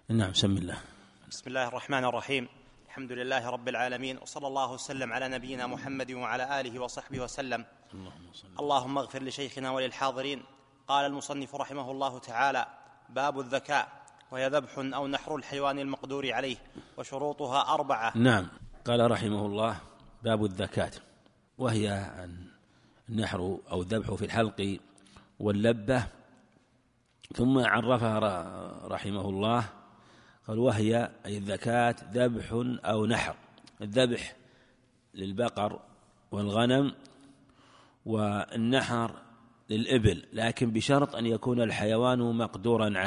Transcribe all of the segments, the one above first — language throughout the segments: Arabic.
نعم، بسم الله. بسم الله الرحمن الرحيم. الحمد لله رب العالمين، وصلى الله وسلم على نبينا محمد وعلى آله وصحبه وسلم. اللهم اغفر لشيخنا وللحاضرين. قال المصنف رحمه الله تعالى: باب الذكاء، وهي ذبح أو نحر الحيوان المقدور عليه، وشروطها 4. نعم، قال رحمه الله: باب الذكاة، وهي النحر أو الذبح في الحلق واللبة. ثم عرفها رحمه الله قال: وهي أي الذكاة ذبح أو نحر. الذبح للبقر والغنم، والنحر للإبل، لكن بشرط أن يكون الحيوان مقدورا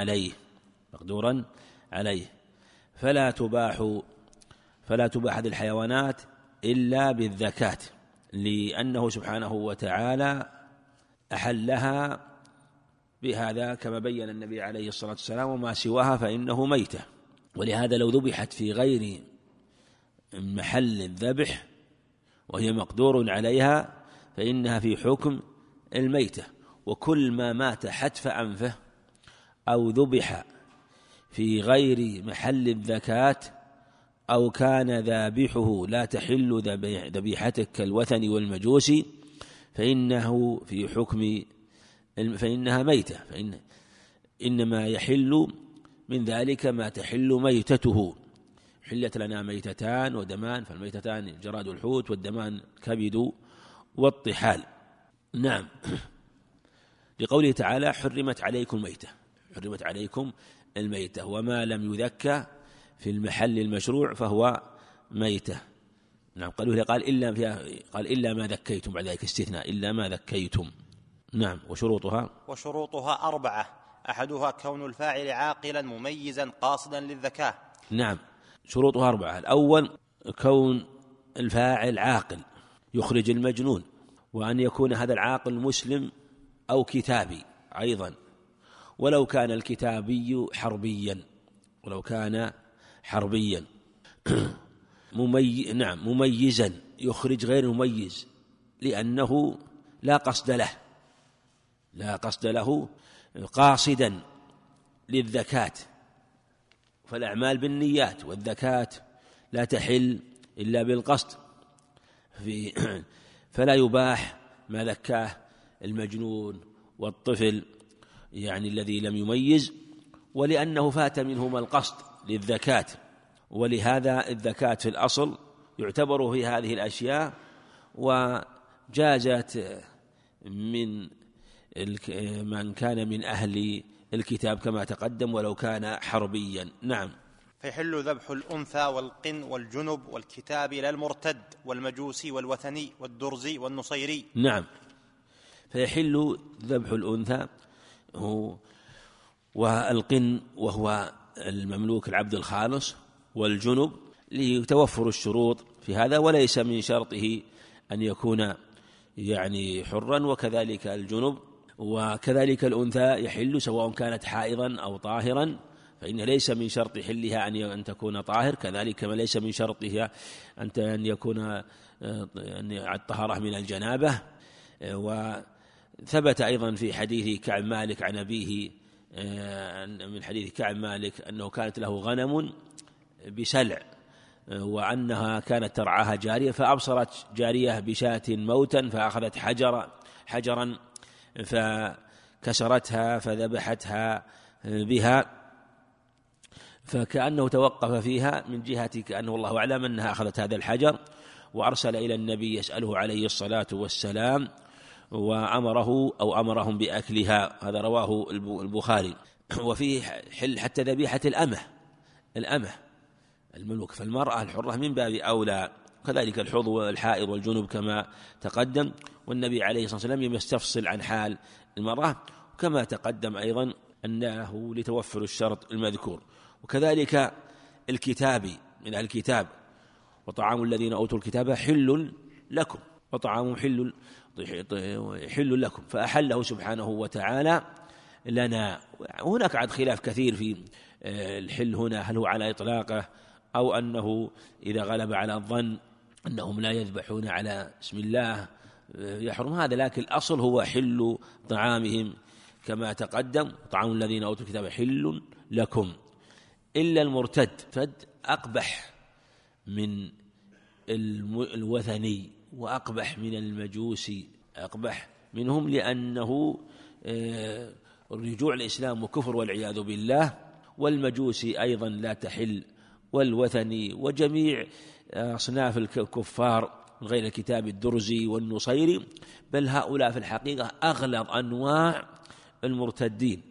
عليه، فلا تباح هذه الحيوانات إلا بالذكاة، لأنه سبحانه وتعالى أحلها بهذا كما بين النبي عليه الصلاة والسلام: وما سواها فإنه ميتة. ولهذا لو ذبحت في غير محل الذبح وهي مقدور عليها فإنها في حكم الميتة. وكل ما مات حتف أنفه أو ذبح في غير محل الذكاة أو كان ذابحه لا تحل ذبيحتك كالوثن والمجوس فإنه في حكم فإنها ميتة. إنما يحل من ذلك ما تحل ميتته. حلت لنا ميتتان ودمان، فالميتتان جراد الحوت، والدمان كبد والطحال. نعم، لقوله تعالى: حرمت عليكم الميتة، وما لم يذكى في المحل المشروع فهو ميتة. نعم، قال إلا ما ذكيتم، بعد ذلك استثناء إلا ما ذكيتم. نعم، وشروطها 4. أحدها كون الفاعل عاقلا مميزا قاصدا للذكاة. نعم، شروطها 4. الأول كون الفاعل عاقل يخرج المجنون، وأن يكون هذا العاقل مسلم أو كتابي أيضا، ولو كان الكتابي حربيا مميزا يخرج غير مميز، لأنه لا قصد له قاصدا للذكاة، فالأعمال بالنيات، والذكاة لا تحل إلا بالقصد، فلا يباح ما ذكاه المجنون والطفل، يعني الذي لم يميز، ولأنه فات منهما القصد للذكاة. ولهذا الذكاة في الأصل يعتبر في هذه الأشياء، وجازت من كان من أهل الكتاب كما تقدم ولو كان حربيا. نعم. فيحل ذبح الأنثى والقن والجنب والكتاب لا المرتد والمجوسي والوثني والدرزي والنصيري. نعم، فيحل ذبح الأنثى والقن وهو المملوك العبد الخالص، والجنب لتوفر الشروط في هذا، وليس من شرطه أن يكون يعني حرا، وكذلك الجنب. وكذلك الأنثى يحل سواء كانت حائضا أو طاهرا، فإن ليس من شرط حلها أن تكون طاهر، كذلك ما ليس من شرطها أن يكون الطهارة من الجنابة. وثبت أيضا في حديث كعب مالك عن أبيه، من حديث كعب مالك أنه كانت له غنم بسلع، وأنها كانت ترعاها جارية، فأبصرت جارية بشاة موتا فأخذت حجرا فكسرتها فذبحتها بها، فكأنه توقف فيها من جهة كأنه الله أعلم أنها أخذت هذا الحجر، وأرسل إلى النبي يسأله عليه الصلاة والسلام، أمرهم بأكلها. هذا رواه البخاري. وفيه حل حتى ذبيحة الأمة الملوك، فالمرأة الحرة من باب أولى، كذلك الحوض والحائض والجنوب كما تقدم. والنبي عليه الصلاة والسلام يستفصل عن حال المرأة، كما تقدم أيضا أنه لتوفر الشرط المذكور. وكذلك الكتابي من الكتاب: وطعام الذين أوتوا الكتاب حل لكم وطعام حل لكم، فأحله سبحانه وتعالى لنا. هناك عاد خلاف كثير في الحل هنا، هل هو على إطلاقه أو أنه إذا غلب على الظن أنهم لا يذبحون على اسم الله يحرم هذا، لكن الأصل هو حل طعامهم كما تقدم: طعام الذين أوتوا الكتاب حل لكم. إلا المرتد أقبح من الوثني وأقبح من المجوسي، أقبح منهم، لأنه الرجوع الإسلام وكفر والعياذ بالله. والمجوسي أيضا لا تحل، والوثني وجميع أصناف الكفار غير الكتاب الدرزي والنصيري، بل هؤلاء في الحقيقة أغلظ أنواع المرتدين،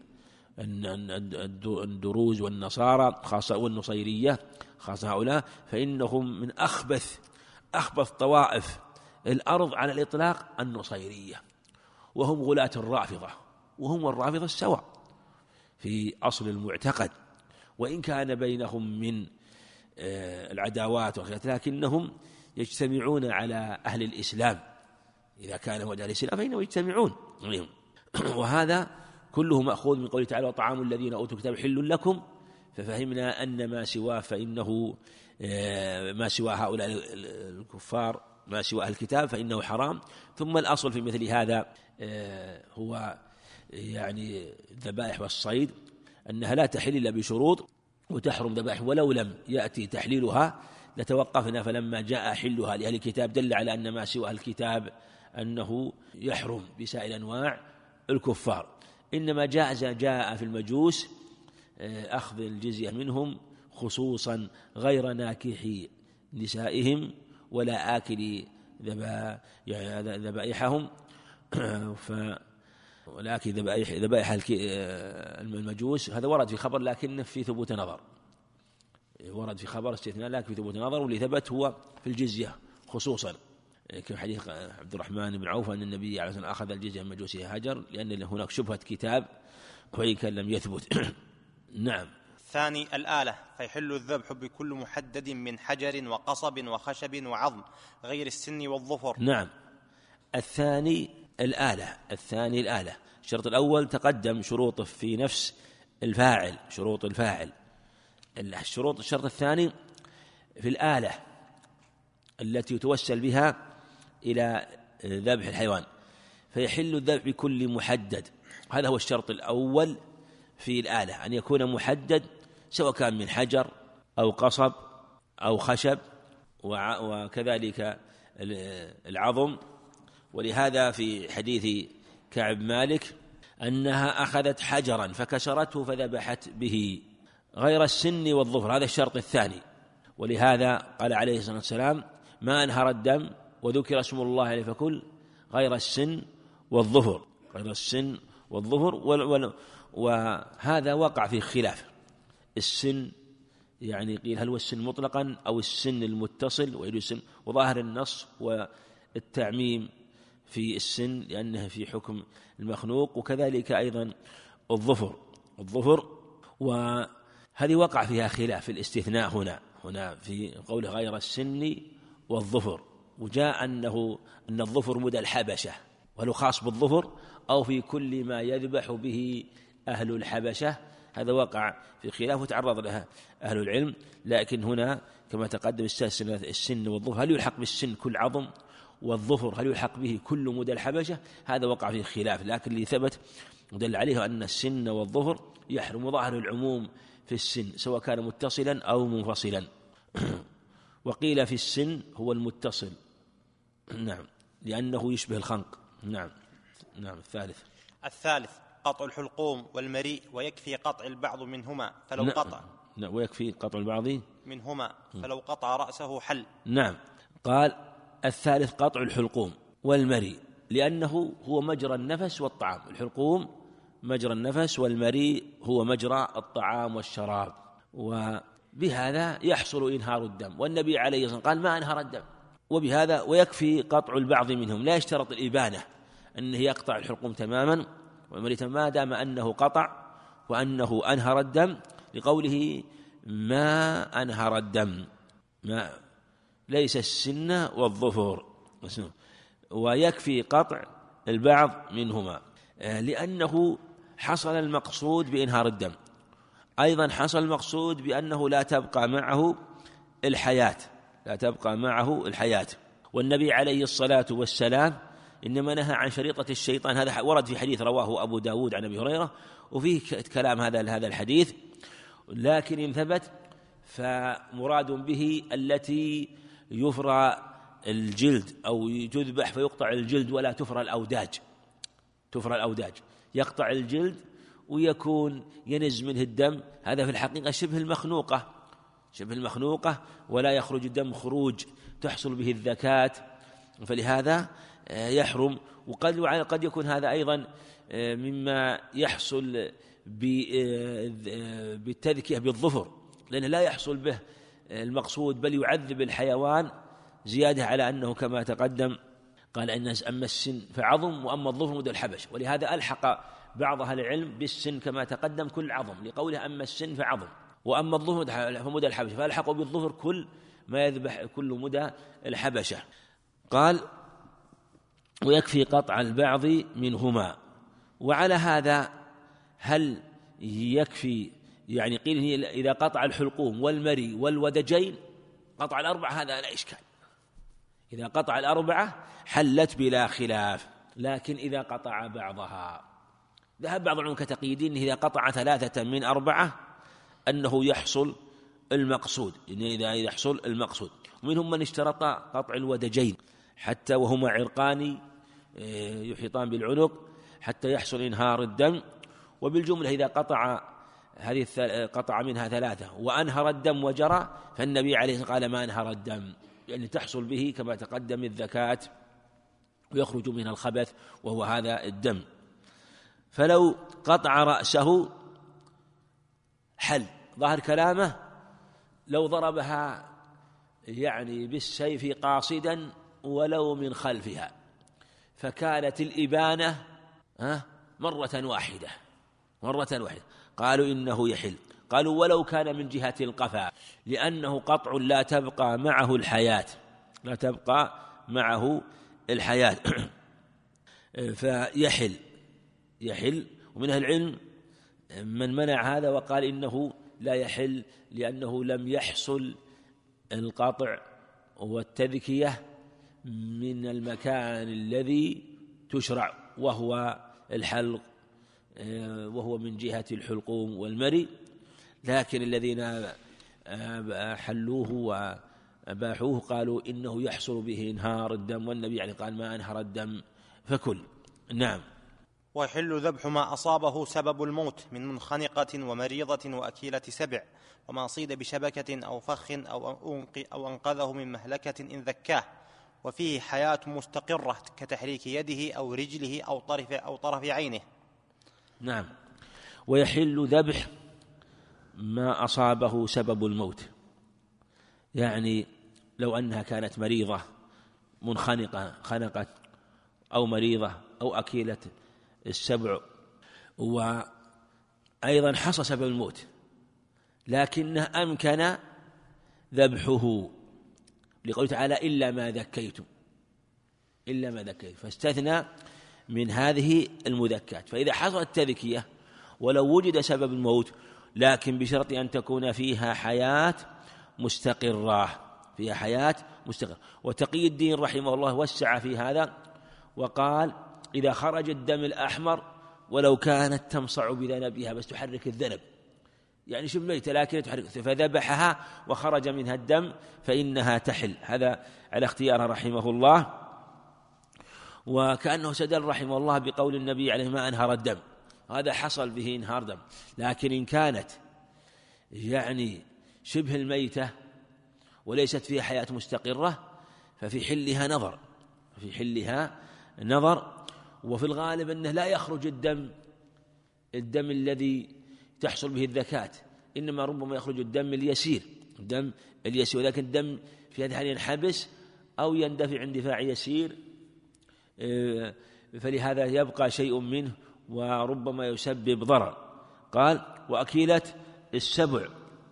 الدروز والنصارى خاصة والنصيرية خاصة هؤلاء، فإنهم من أخبث طوائف الأرض على الإطلاق النصيرية، وهم غلاة الرافضة، وهم الرافضة السواء في أصل المعتقد، وإن كان بينهم من العداوات لكنهم يجتمعون على أهل الإسلام، إذا كان هو أهل الإسلام فإنهم يجتمعون عليهم. وهذا كله مأخوذ من قوله تعالى: وطعام الذين أوتوا الكتاب حل لكم، ففهمنا أن ما سواه فإنه ما سوى هؤلاء الكفار، ما سوى أهل الكتاب فإنه حرام. ثم الأصل في مثل هذا هو يعني الذبائح والصيد، أنها لا تحل إلا بشروط، وتحرم ذبائح ولو لم يأتي تحليلها لتوقفنا، فلما جاء حلها لأهل الكتاب دل على أن ما سوى أهل الكتاب أنه يحرم بسائر أنواع الكفار. إنما جاء في المجوس أخذ الجزية منهم خصوصا، غير ناكحي نسائهم ولا آكل ذبائحهم، ولكن ذبائح المجوس هذا ورد في خبر لكن في ثبوت نظر، ورد في خبر استثناء لكن في ثبوت نظر، واللي ثبت هو في الجزية خصوصا، كما حديث عبد الرحمن بن عوف أن النبي عليه الصلاة والسلام أخذ الجزية من مجوسي هاجر، لأن هناك شبهة كتاب وإن كان لم يثبت. نعم. الثاني الآلة، فيحل الذبح بكل محدد من حجر وقصب وخشب وعظم غير السن والظفر. نعم. الثاني الآلة. الشرط الأول تقدم شروطه في نفس الفاعل، شروط الفاعل. الشرط الثاني في الآلة التي يتوسل بها إلى ذبح الحيوان، فيحل الذبح بكل محدد. هذا هو الشرط الأول في الآلة، أن يكون محدد، سواء كان من حجر أو قصب أو خشب، وكذلك العظم. ولهذا في حديث كعب مالك أنها أخذت حجرا فكسرته فذبحت به غير السن والظفر، هذا الشرط الثاني. ولهذا قال عليه الصلاة والسلام: ما أنهر الدم وذكر اسم الله عليه فكل غير السن والظفر، غير السن والظفر. وهذا وقع فيه خلاف، السن يعني قيل هل هو السن مطلقا أو السن المتصل ويد السن، وظاهر النص والتعميم في السن لأنه في حكم المخنوق، وكذلك أيضا الظفر. وهذه وقع فيها خلاف الاستثناء هنا في قوله غير السن والظفر، وجاء أن الظفر مدى الحبشة، وهل خاص بالظفر أو في كل ما يذبح به أهل الحبشة، هذا وقع في خلاف وتعرض لها أهل العلم. لكن هنا كما تقدم السن والظفر، هل يلحق بالسن كل عظم، والظفر هل يلحق به كل مدى الحبشة، هذا وقع فيه خلاف. لكن اللي ثبت ودل عليه أن السن والظفر يحرم ظاهر العموم في السن سواء كان متصلا أو منفصلا. وقيل في السن هو المتصل، نعم، لأنه يشبه الخنق. نعم. الثالث قطع الحلقوم والمريء، ويكفي قطع البعض منهما فلو قطع ويكفي قطع البعض منهما فلو قطع رأسه حل. نعم. قال الثالث قطع الحلقوم والمريء، لأنه هو مجرى النفس والطعام، الحلقوم مجرى النفس والمريء هو مجرى الطعام والشراب، وبهذا يحصل إنهار الدم، والنبي عليه الصلاة والسلام قال ما أنهر الدم. وبهذا ويكفي قطع البعض منهم، لا يشترط الإبانة أنه يقطع الحلقوم تماما والمريء ما دام أنه قطع وأنه أنهر الدم، لقوله ما أنهر الدم، ما ليس السن والظفر. ويكفي قطع البعض منهما، لأنه حصل المقصود بإنهار الدم، أيضا حصل المقصود بأنه لا تبقى معه الحياة. والنبي عليه الصلاة والسلام إنما نهى عن شريطة الشيطان، هذا ورد في حديث رواه أبو داود عن أبي هريرة، وفيه كلام هذا الحديث. لكن إن ثبت فمراد به التي يفرى الجلد أو تذبح فيقطع الجلد ولا تفرى الأوداج يقطع الجلد ويكون ينز منه الدم، هذا في الحقيقة شبه المخنوقة ولا يخرج الدم خروج تحصل به الذكاة، فلهذا يحرم. وقد يكون هذا أيضا مما يحصل بالتذكية بالظفر، لأنه لا يحصل به المقصود بل يعذب الحيوان زيادة على أنه كما تقدم قال إن أما السن فعظم وأما الظفر مد الحبش، ولهذا ألحق بعض أهل العلم بالسن كما تقدم كل عظم لقوله أما السن فعظم وأما الظفر فمد الحبش، فألحقوا بالظفر كل ما يذبح كل مدى الحبشة. قال ويكفي قطع البعض منهما. وعلى هذا هل يكفي يعني قيل إذا قطع الحلقوم والمري والودجين قطع الأربعة هذا لا إشكال، إذا قطع الأربعة حلت بلا خلاف، لكن إذا قطع بعضها ذهب بعض العلماء كتقييدين إذا قطع 3 من 4 أنه يحصل المقصود، إذا يحصل المقصود. ومنهم من اشترط قطع الودجين حتى وهما عرقان يحيطان بالعنق حتى يحصل إنهار الدم. وبالجملة إذا قطع منها 3 وأنهر الدم وجرى فالنبي عليه الصلاة والسلام قال ما أنهر الدم، يعني تحصل به كما تقدم الذكاة ويخرج منها الخبث وهو هذا الدم. فلو قطع رأسه حل، ظاهر كلامه لو ضربها يعني بالسيف قاصدا ولو من خلفها فكانت الإبانة مرة واحدة قالوا إنه يحل. قالوا ولو كان من جهة القفا لأنه قطع لا تبقى معه الحياة فيحل. ومن أهل العلم من منع هذا وقال إنه لا يحل لأنه لم يحصل القطع والتذكية من المكان الذي تشرع وهو الحلق، وهو من جهة الحلقوم والمري، لكن الذين حلوه وأباحوه قالوا إنه يحصل به إنهار الدم، والنبي يعني قال ما أنهر الدم فكل. نعم. ويحل ذبح ما أصابه سبب الموت من منخنقة ومريضة وأكيلة سبع وما صيد بشبكة أو فخ أو أنقذه من مهلكة إن ذكاه، وفيه حياة مستقرة كتحريك يده أو رجله أو طرف عينه. نعم. ويحل ذبح ما أصابه سبب الموت، يعني لو أنها كانت مريضة خنقت أو مريضة أو أكيلة السبع وأيضا حصل سبب الموت لكنه أمكن ذبحه لقوله تعالى إلا ما ذكيتم، فاستثنى من هذه المذكات. فإذا حصلت تذكية ولو وجد سبب الموت لكن بشرط أن تكون فيها حياة مستقرة. وتقي الدين رحمه الله وسع في هذا وقال إذا خرج الدم الأحمر ولو كانت تمصع بذنبها بس تحرك الذنب يعني شبه ميتة لكن تحرك فذبحها وخرج منها الدم فإنها تحل. هذا على اختياره رحمه الله. وكأنه سدل رحمه الله بقول النبي عليه ما أنهر الدم، هذا حصل به انهار دم. لكن إن كانت يعني شبه الميتة وليست فيها حياة مستقرة ففي حلها نظر. وفي الغالب أنه لا يخرج الدم الذي تحصل به الذكاة، إنما ربما يخرج الدم اليسير ولكن الدم في هذه الحالة ينحبس أو يندفع اندفاع يسير، فلهذا يبقى شيء منه وربما يسبب ضرر. قال وأكيلة السبع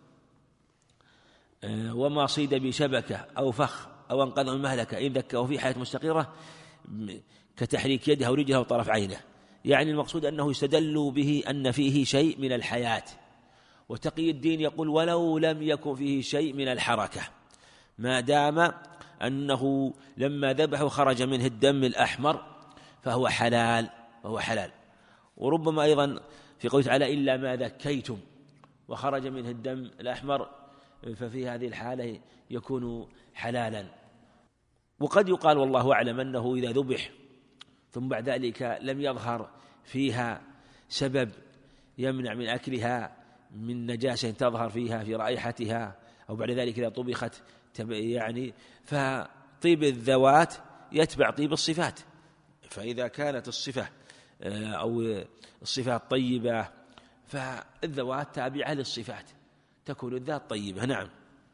وما صيد بشبكة أو فخ أو أنقذه من مهلكة إن ذكاه في حياة مستقرة كتحريك يده ورجله وطرف عينه، يعني المقصود أنه يستدل به أن فيه شيء من الحياة. وتقي الدين يقول ولو لم يكن فيه شيء من الحركة ما دام أنه لما ذبحه خرج منه الدم الأحمر فهو حلال. وربما أيضا في قوله تعالى إلا ما ذكيتم وخرج منه الدم الأحمر ففي هذه الحالة يكون حلالا. وقد يقال والله أعلم أنه إذا ذبح ثم بعد ذلك لم يظهر فيها سبب يمنع من أكلها من نجاسة تظهر فيها في رائحتها، أو بعد ذلك إذا طبخت يعني فطيب الذوات يتبع طيب الصفات، فإذا كانت الصفة أو الصفات طيبة فالذوات تابعة للصفات تكون الذات طيبة. نعم.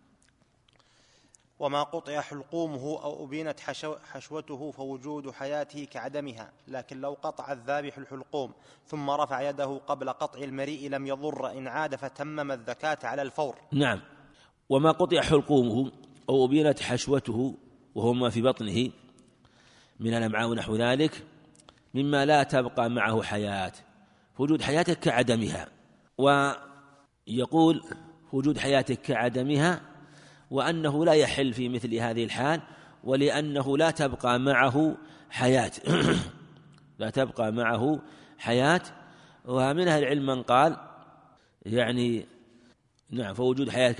وما قطع حلقومه أو أبينت حشوته فوجود حياته كعدمها، لكن لو قطع الذابح الحلقوم ثم رفع يده قبل قطع المريء لم يضر إن عاد فتمم الزكاة على الفور. نعم. وما قطع حلقومه أو أبينت حشوته وهو ما في بطنه من الأمعاء ونحو ذلك مما لا تبقى معه حياة، وجود حياتك كعدمها. ويقول وجود حياتك كعدمها وأنه لا يحل في مثل هذه الحال، ولأنه لا تبقى معه حياة لا تبقى معه حياة. ومن أهل العلم من قال يعني نعم فوجود حياة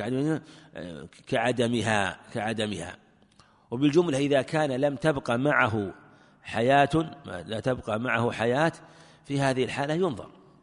كعدمها. وبالجملة إذا كان لم تبقى معه حياة لا تبقى معه حياة في هذه الحالة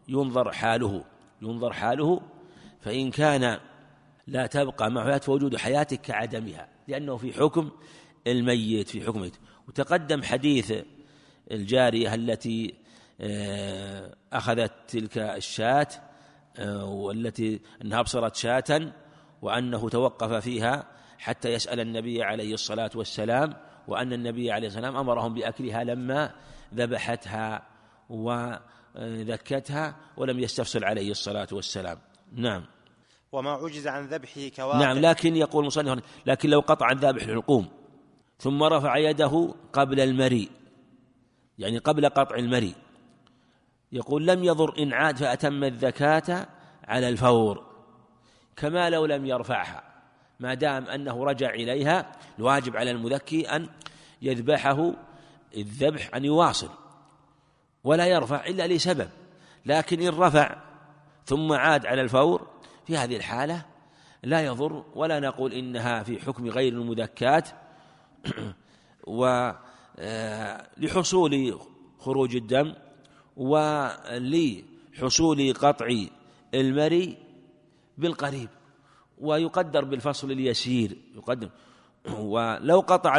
ينظر حاله فإن كان لا تبقى معه حياة فوجود حياتك كعدمها، لأنه في حكم الميت وتقدم حديث الجارية التي أخذت تلك الشاة والتي أنها أبصرت شاة وأنه توقف فيها حتى يسأل النبي عليه الصلاة والسلام، وأن النبي عليه الصلاة والسلام أمرهم بأكلها لما ذبحتها وذكتها ولم يستفصل عليه الصلاة والسلام. نعم. وما عجز عن ذبحه كواقع. نعم. لكن يقول المصنف لكن لو قطع الذابح الحلقوم ثم رفع يده قبل المري، يعني قبل قطع المري، يقول لم يضر إن عاد فأتم الزكاة على الفور كما لو لم يرفعها، ما دام أنه رجع إليها. الواجب على المذكي أن يذبحه الذبح أن يواصل ولا يرفع إلا لسبب، لكن إن رفع ثم عاد على الفور في هذه الحالة لا يضر، ولا نقول إنها في حكم غير المذكات ولحصول خروج الدم ولحصول قطع المري بالقريب، ويقدر بالفصل اليسير يقدم. ولو قطع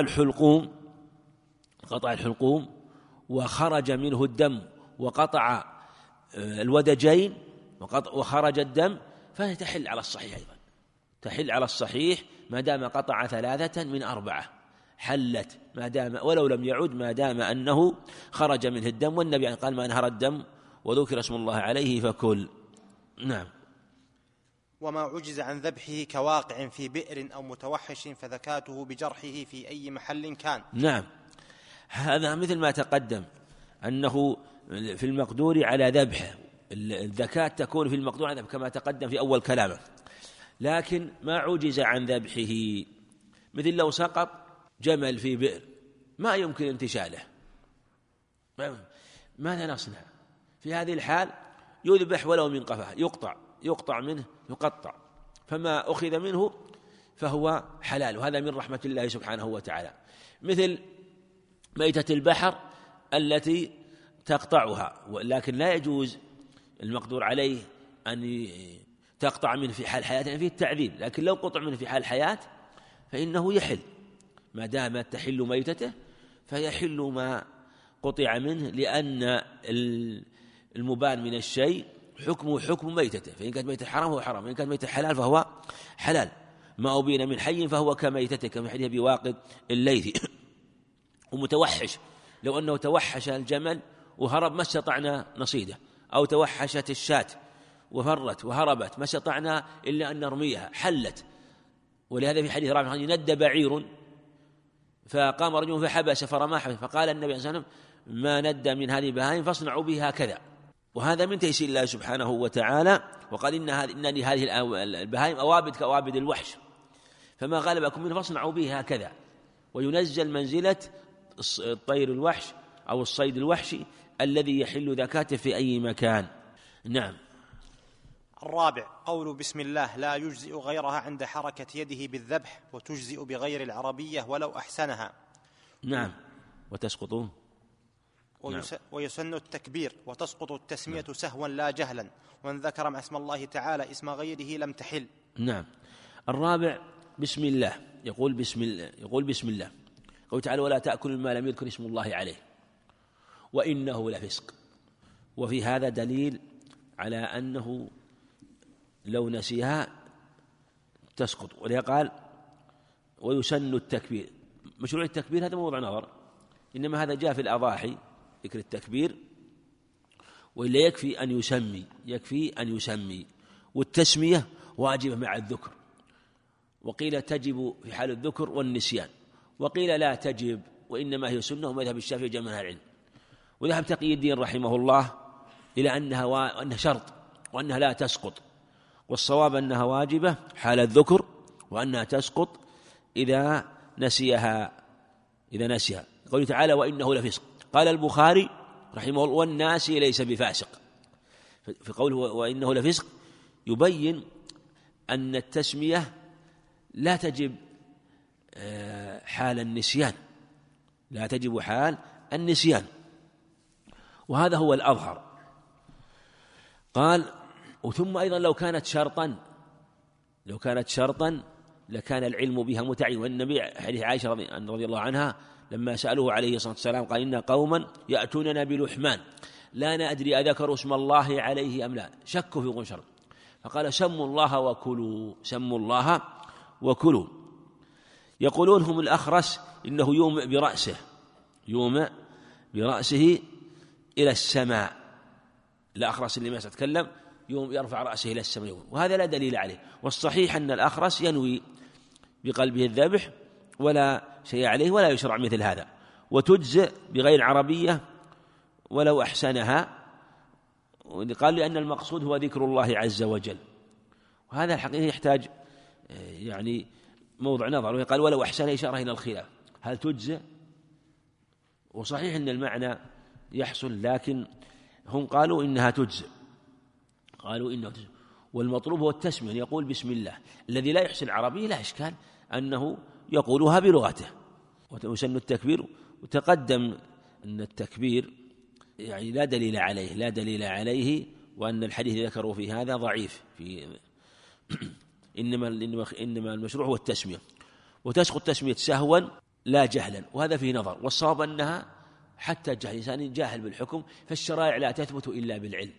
الحلقوم وخرج منه الدم وقطع الودجين وخرج الدم فتحل على الصحيح أيضا، تحل على الصحيح ما دام قطع 3 من 4 حلت ما دام ولو لم يعد ما دام أنه خرج منه الدم، والنبي قال ما نهر الدم وذكر اسم الله عليه فكل. نعم. وما عجز عن ذبحه كواقع في بئر أو متوحش فذكاته بجرحه في أي محل كان. نعم. هذا مثل ما تقدم أنه في المقدور على ذبحه، الذكاة تكون في المقدور على ذبحه كما تقدم في أول كلامه. لكن ما عجز عن ذبحه مثل لو سقط جمل في بئر ما يمكن انتشاله، ماذا نصنع في هذه الحال؟ يذبح ولو من قفاه، يقطع منه يقطع، فما أخذ منه فهو حلال، وهذا من رحمة الله سبحانه وتعالى. مثل ميتة البحر التي تقطعها، لكن لا يجوز المقدور عليه أن تقطع منه في حال حياة، فيه التعذيب، لكن لو قطع منه في حال حياة فإنه يحل ما دام تحل ميتته، فيحل ما قطع منه، لأن المبان من الشيء حكمه حكم ميتته، فإن كانت ميتة حرام فهو حرام، وإن كانت ميتة حلال فهو حلال. ما أبين من حي فهو كميتته، كما حديث بواقد الليثي. ومتوحش لو أنه توحش الجمل وهرب ما استطعنا نصيده، أو توحشت الشاة وفرت وهربت ما استطعنا إلا أن نرميها حلت. ولهذا في حديث رابع ند بعير فقام رجل فحبس فرماه، فقال النبي صلى الله عليه وسلم ما ند من هذه البهائم فاصنعوا بها هكذا. وهذا من تيسير الله سبحانه وتعالى، وقال إن لهذه البهائم أوابد كأوابد الوحش، فما غلبكم منه فاصنعوا به هكذا. وينزل منزلة الطير الوحش أو الصيد الوحشي الذي يحل ذكاته في أي مكان. نعم. الرابع قول بسم الله لا يجزئ غيرها عند حركة يده بالذبح، وتجزئ بغير العربية ولو أحسنها. نعم. وتسقط ويسن التكبير، وتسقط التسمية سهوا لا جهلا، ومن ذكر مع اسم الله تعالى اسم غيره لم تحل. نعم. الرابع بسم الله، يقول بسم الله قوله تعالى ولا تأكل مما لم يذكر اسم الله عليه وإنه لفسق. وفي هذا دليل على أنه لو نسيها تسقط. ولذا قال ويسن التكبير. مشروع التكبير هذا موضوع نظر، إنما هذا جاء في الأضاحي ذكر التكبير، وإلا يكفي أن يسمي، والتسمية واجبة مع الذكر، وقيل تجب في حال الذكر والنسيان، وقيل لا تجب وإنما هي سنة، ومذهب الشافعي جمع أهل العلم. وذهب تقي الدين رحمه الله إلى أنها شرط وأنها لا تسقط، والصواب أنها واجبة حال الذكر، وأنها تسقط إذا نسيها. قوله تعالى وإنه لفسق. قال البخاري رحمه الله والناسي ليس بفاسق. في قوله وإنه لفسق يبين أن التسمية لا تجب حال النسيان، وهذا هو الأظهر. قال وثم أيضا لو كانت شرطا لكان العلم بها متعين. والنبي حديث عائشة رضي الله عنها لما سألوه عليه الصلاة والسلام قال إن قوما يأتوننا بلحمان لا ندري أذكروا اسم الله عليه أم لا، شكوا في قول شرط، فقال سموا الله وكلوا. يقولون هم الأخرس إنه يومئ برأسه إلى السماء. الأخرس اللي ما سيتكلم يرفع رأسه إلى السماء، وهذا لا دليل عليه. والصحيح أن الأخرس ينوي بقلبه الذبح ولا شيء عليه، ولا يشرع مثل هذا. وتجزئ بغير عربية ولو أحسنها، قال لأن المقصود هو ذكر الله عز وجل، وهذا الحقيقة يحتاج يعني موضع نظر. وقال ولو أحسن إشارة إلى الخلاف هل تجزئ، وصحيح أن المعنى يحصل، لكن هم قالوا إنها تجزئ. والمطلوب هو التسمية، يقول بسم الله. الذي لا يحسن العربية لا إشكال أنه يقولها بلغته. ويسن التكبير، وتقدم أن التكبير يعني لا دليل عليه، وأن الحديث ذكروا في هذا ضعيف. إنما المشروع هو التسمية، وتسقط تسمية سهوا لا جهلا، وهذا فيه نظر. والصواب أنها حتى الجهل، إنسان جاهل بالحكم، فالشرائع لا تثبت إلا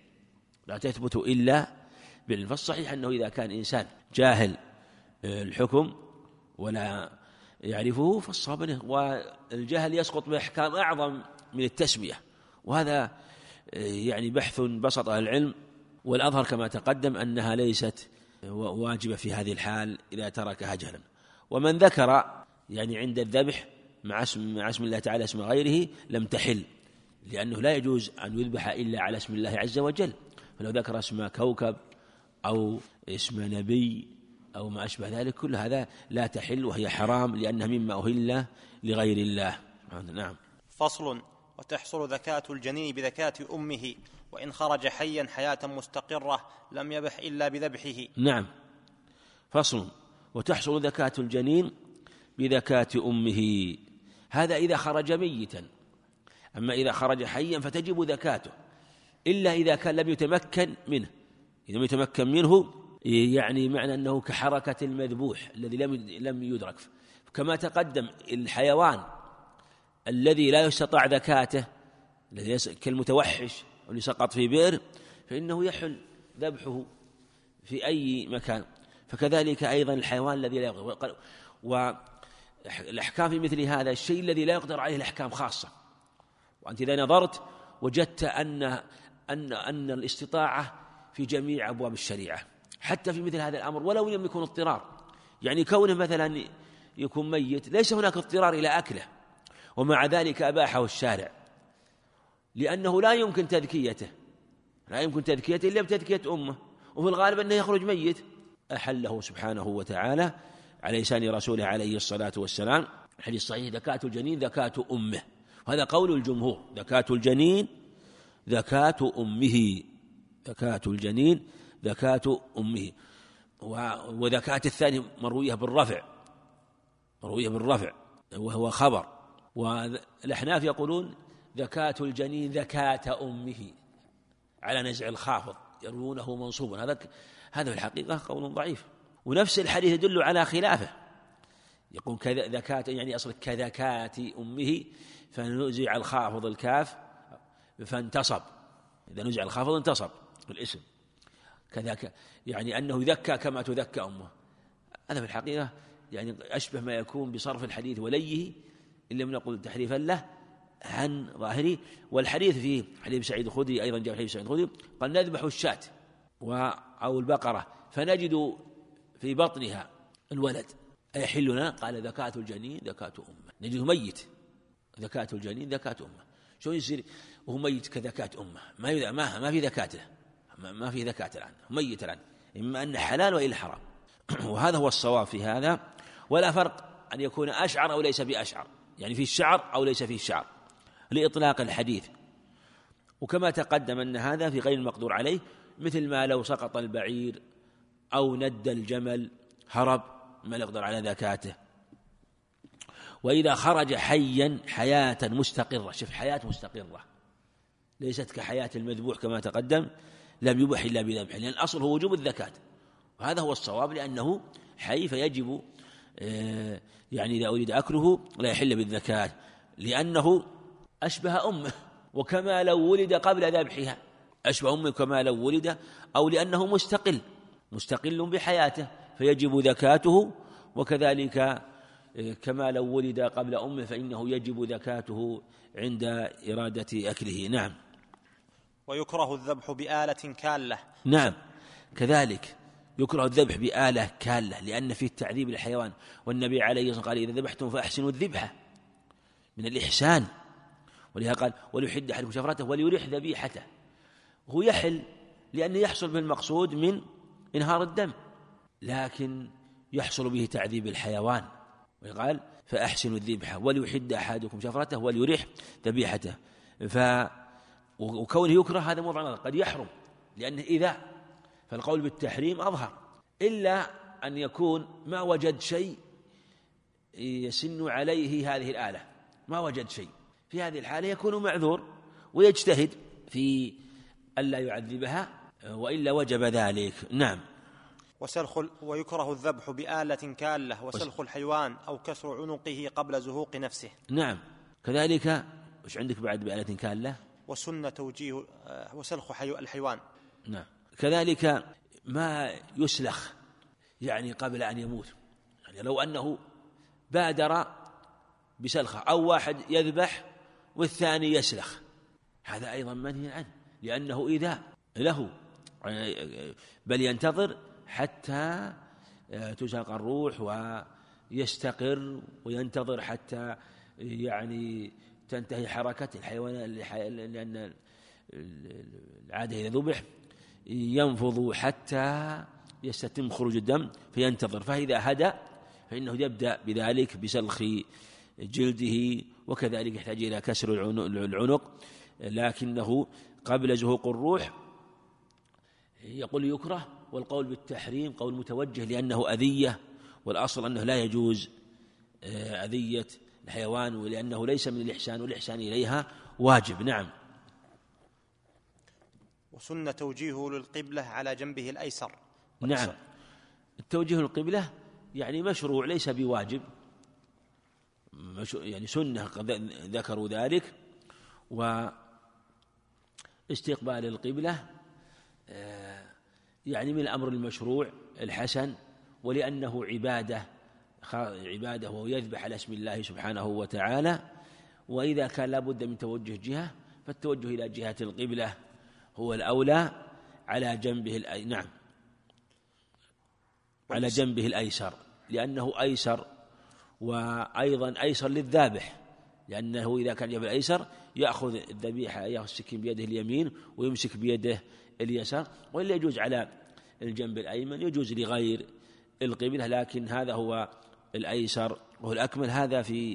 بالعلم. فالصحيح أنه إذا كان إنسان جاهل الحكم ولا يعرفه فالصواب، والجهل يسقط بأحكام أعظم من التسمية، وهذا يعني بحث بسطه العلم. والأظهر كما تقدم أنها ليست واجبة في هذه الحال إذا تركها جهلا. ومن ذكر يعني عند الذبح مع اسم الله تعالى اسم غيره لم تحل، لأنه لا يجوز أن يذبح إلا على اسم الله عز وجل. فلو ذكر اسم كوكب أو اسم نبي أو ما أشبه ذلك كل هذا لا تحل، وهي حرام لأنها مما أهل لغير الله. نعم. فصل. وتحصل ذكاة الجنين بذكاة أمه، وإن خرج حيا حياة مستقرة لم يبح إلا بذبحه. نعم. فصل. وتحصل ذكاة الجنين بذكاة أمه، هذا إذا خرج ميتا. أما إذا خرج حيا فتجب ذكاته، إلا إذا كان لم يتمكن منه. إذا لم يتمكن منه يعني معنى أنه كحركة المذبوح الذي لم يدرك. كما تقدم الحيوان الذي لا يستطاع ذكاته كالمتوحش واللي سقط في بئر فإنه يحل ذبحه في أي مكان. فكذلك أيضا الحيوان الذي لا يقدر. والأحكام في مثل هذا الشيء الذي لا يقدر عليه الأحكام خاصة. وأنت إذا نظرت وجدت أن الاستطاعة في جميع أبواب الشريعة، حتى في مثل هذا الأمر ولو لم يكن اضطرار. يعني كونه مثلا يكون ميت ليس هناك اضطرار إلى أكله، ومع ذلك أباحه الشارع، لأنه لا يمكن تذكيته إلا بتذكية أمه، وفي الغالب أنه يخرج ميت. أحله سبحانه وتعالى على لسان رسوله عليه الصلاة والسلام الحديث الصحيح ذكاة الجنين ذكاة أمه. هذا قول الجمهور، ذكاة الجنين ذكاة أمه، ذكاة الجنين زكاة أمه. وزكاة الثاني مروية بالرفع وهو خبر. والأحناف يقولون زكاة الجنين زكاة أمه على نزع الخافض، يروونه منصوبا. هذا في الحقيقة قول ضعيف، ونفس الحديث يدل على خلافه. يقول زكاة يعني أصل كزكاة أمه، فنزع الخافض الكاف فانتصب، إذا نزع الخافض انتصب الاسم كذاك، يعني أنه يذكى كما تذكى أمه. هذا في الحقيقة يعني أشبه ما يكون بصرف الحديث وليه، إن لم نقل تحريفا له عن ظاهره. والحديث فيه حديث سعيد الخدري، أيضا جاء حديث سعيد الخدري قال نذبح الشاة أو البقرة فنجد في بطنها الولد أيحل لنا؟ قال زكاة الجنين زكاة أمه. نجده ميت، زكاة الجنين زكاة أمه. شو يصير وهو ميت كزكاة أمه؟ ما في زكاته، ما في زكاة الآن، ميت الآن، إما أن حلال وإلا حرام. وهذا هو الصواب في هذا. ولا فرق أن يكون أشعر أو ليس بأشعر، يعني في الشعر أو ليس في الشعر، لإطلاق الحديث. وكما تقدم أن هذا في غير المقدور عليه، مثل ما لو سقط البعير أو ند الجمل هرب ما يقدر على زكاته. وإذا خرج حيا حياة مستقرة، شوف حياة مستقرة ليست كحياة المذبوح كما تقدم، لم يبح إلا بذبح، لأن الأصل هو وجوب الزكاة، وهذا هو الصواب، لأنه حي فيجب يعني إذا أريد أكله لا يحل بالزكاة، لأنه أشبه أمه، وكما لو ولد قبل ذبحها أشبه أمه كما لو ولد، أو لأنه مستقل بحياته فيجب زكاته، وكذلك كما لو ولد قبل أمه فإنه يجب زكاته عند إرادة أكله. نعم. ويكره الذبح بآلة كالة. نعم، كذلك يكره الذبح بآلة كالة، لأن فيه تعذيب الحيوان، والنبي عليه الصلاة والسلام قال إذا ذبحتم فأحسنوا الذبحة، من الإحسان. ولهذا قال وليحد أحدكم شفرته وليريح ذبيحته. هو يحل لأنه يحصل بالمقصود من إنهار الدم، لكن يحصل به تعذيب الحيوان. وقال فأحسنوا الذبحة وليحد أحدكم شفرته وليريح ذبيحته. وكونه يكره هذا موضع قد يحرم لأنه إذا، فالقول بالتحريم أظهر، إلا أن يكون ما وجد شيء يسن عليه هذه الآلة، ما وجد شيء، في هذه الحالة يكون معذور ويجتهد في ألا يعذبها، وإلا وجب ذلك. نعم. ويكره الذبح بآلة كالة وسلخ الحيوان أو كسر عنقه قبل زهوق نفسه. نعم، كذلك وش عندك بعد بآلة كالة؟ وسنة توجيه وسلخ الحيوان. نعم، كذلك ما يسلخ يعني قبل أن يموت، يعني لو أنه بادر بسلخه، أو واحد يذبح والثاني يسلخ، هذا أيضا منهي عنه، لأنه إذا له بل ينتظر حتى تزهق الروح ويستقر، وينتظر حتى يعني تنتهي حركة الحيوان، لأن العادة إذا ذبح ينفض حتى يستتم خروج الدم فينتظر، فإذا هدى فإنه يبدأ بذلك بسلخ جلده، وكذلك يحتاج إلى كسر العنق، لكنه قبل زهوق الروح يقول يكره. والقول بالتحريم قول متوجه لأنه أذية، والأصل أنه لا يجوز أذية الحيوان، ولأنه ليس من الإحسان، والإحسان إليها واجب. نعم. وسنة توجيهه للقبلة على جنبه الأيسر. نعم، التوجيه للقبلة يعني مشروع ليس بواجب، يعني سنة ذكروا ذلك. واستقبال القبلة يعني من الأمر المشروع الحسن، ولأنه عبادة وهو يذبح على اسم الله سبحانه وتعالى. وإذا كان لابد من توجه جهة فالتوجه إلى جهة القبلة هو الأولى على جنبه نعم، على جنبه الأيسر، لأنه أيسر، وأيضا أيسر للذابح، لأنه إذا كان جنب الأيسر يأخذ الذبيحة، يأخذ السكين بيده اليمين ويمسك بيده اليسار، وإلا يجوز على الجنب الأيمن، يجوز لغير القبلة، لكن هذا هو الأيسر وهو الأكمل. هذا في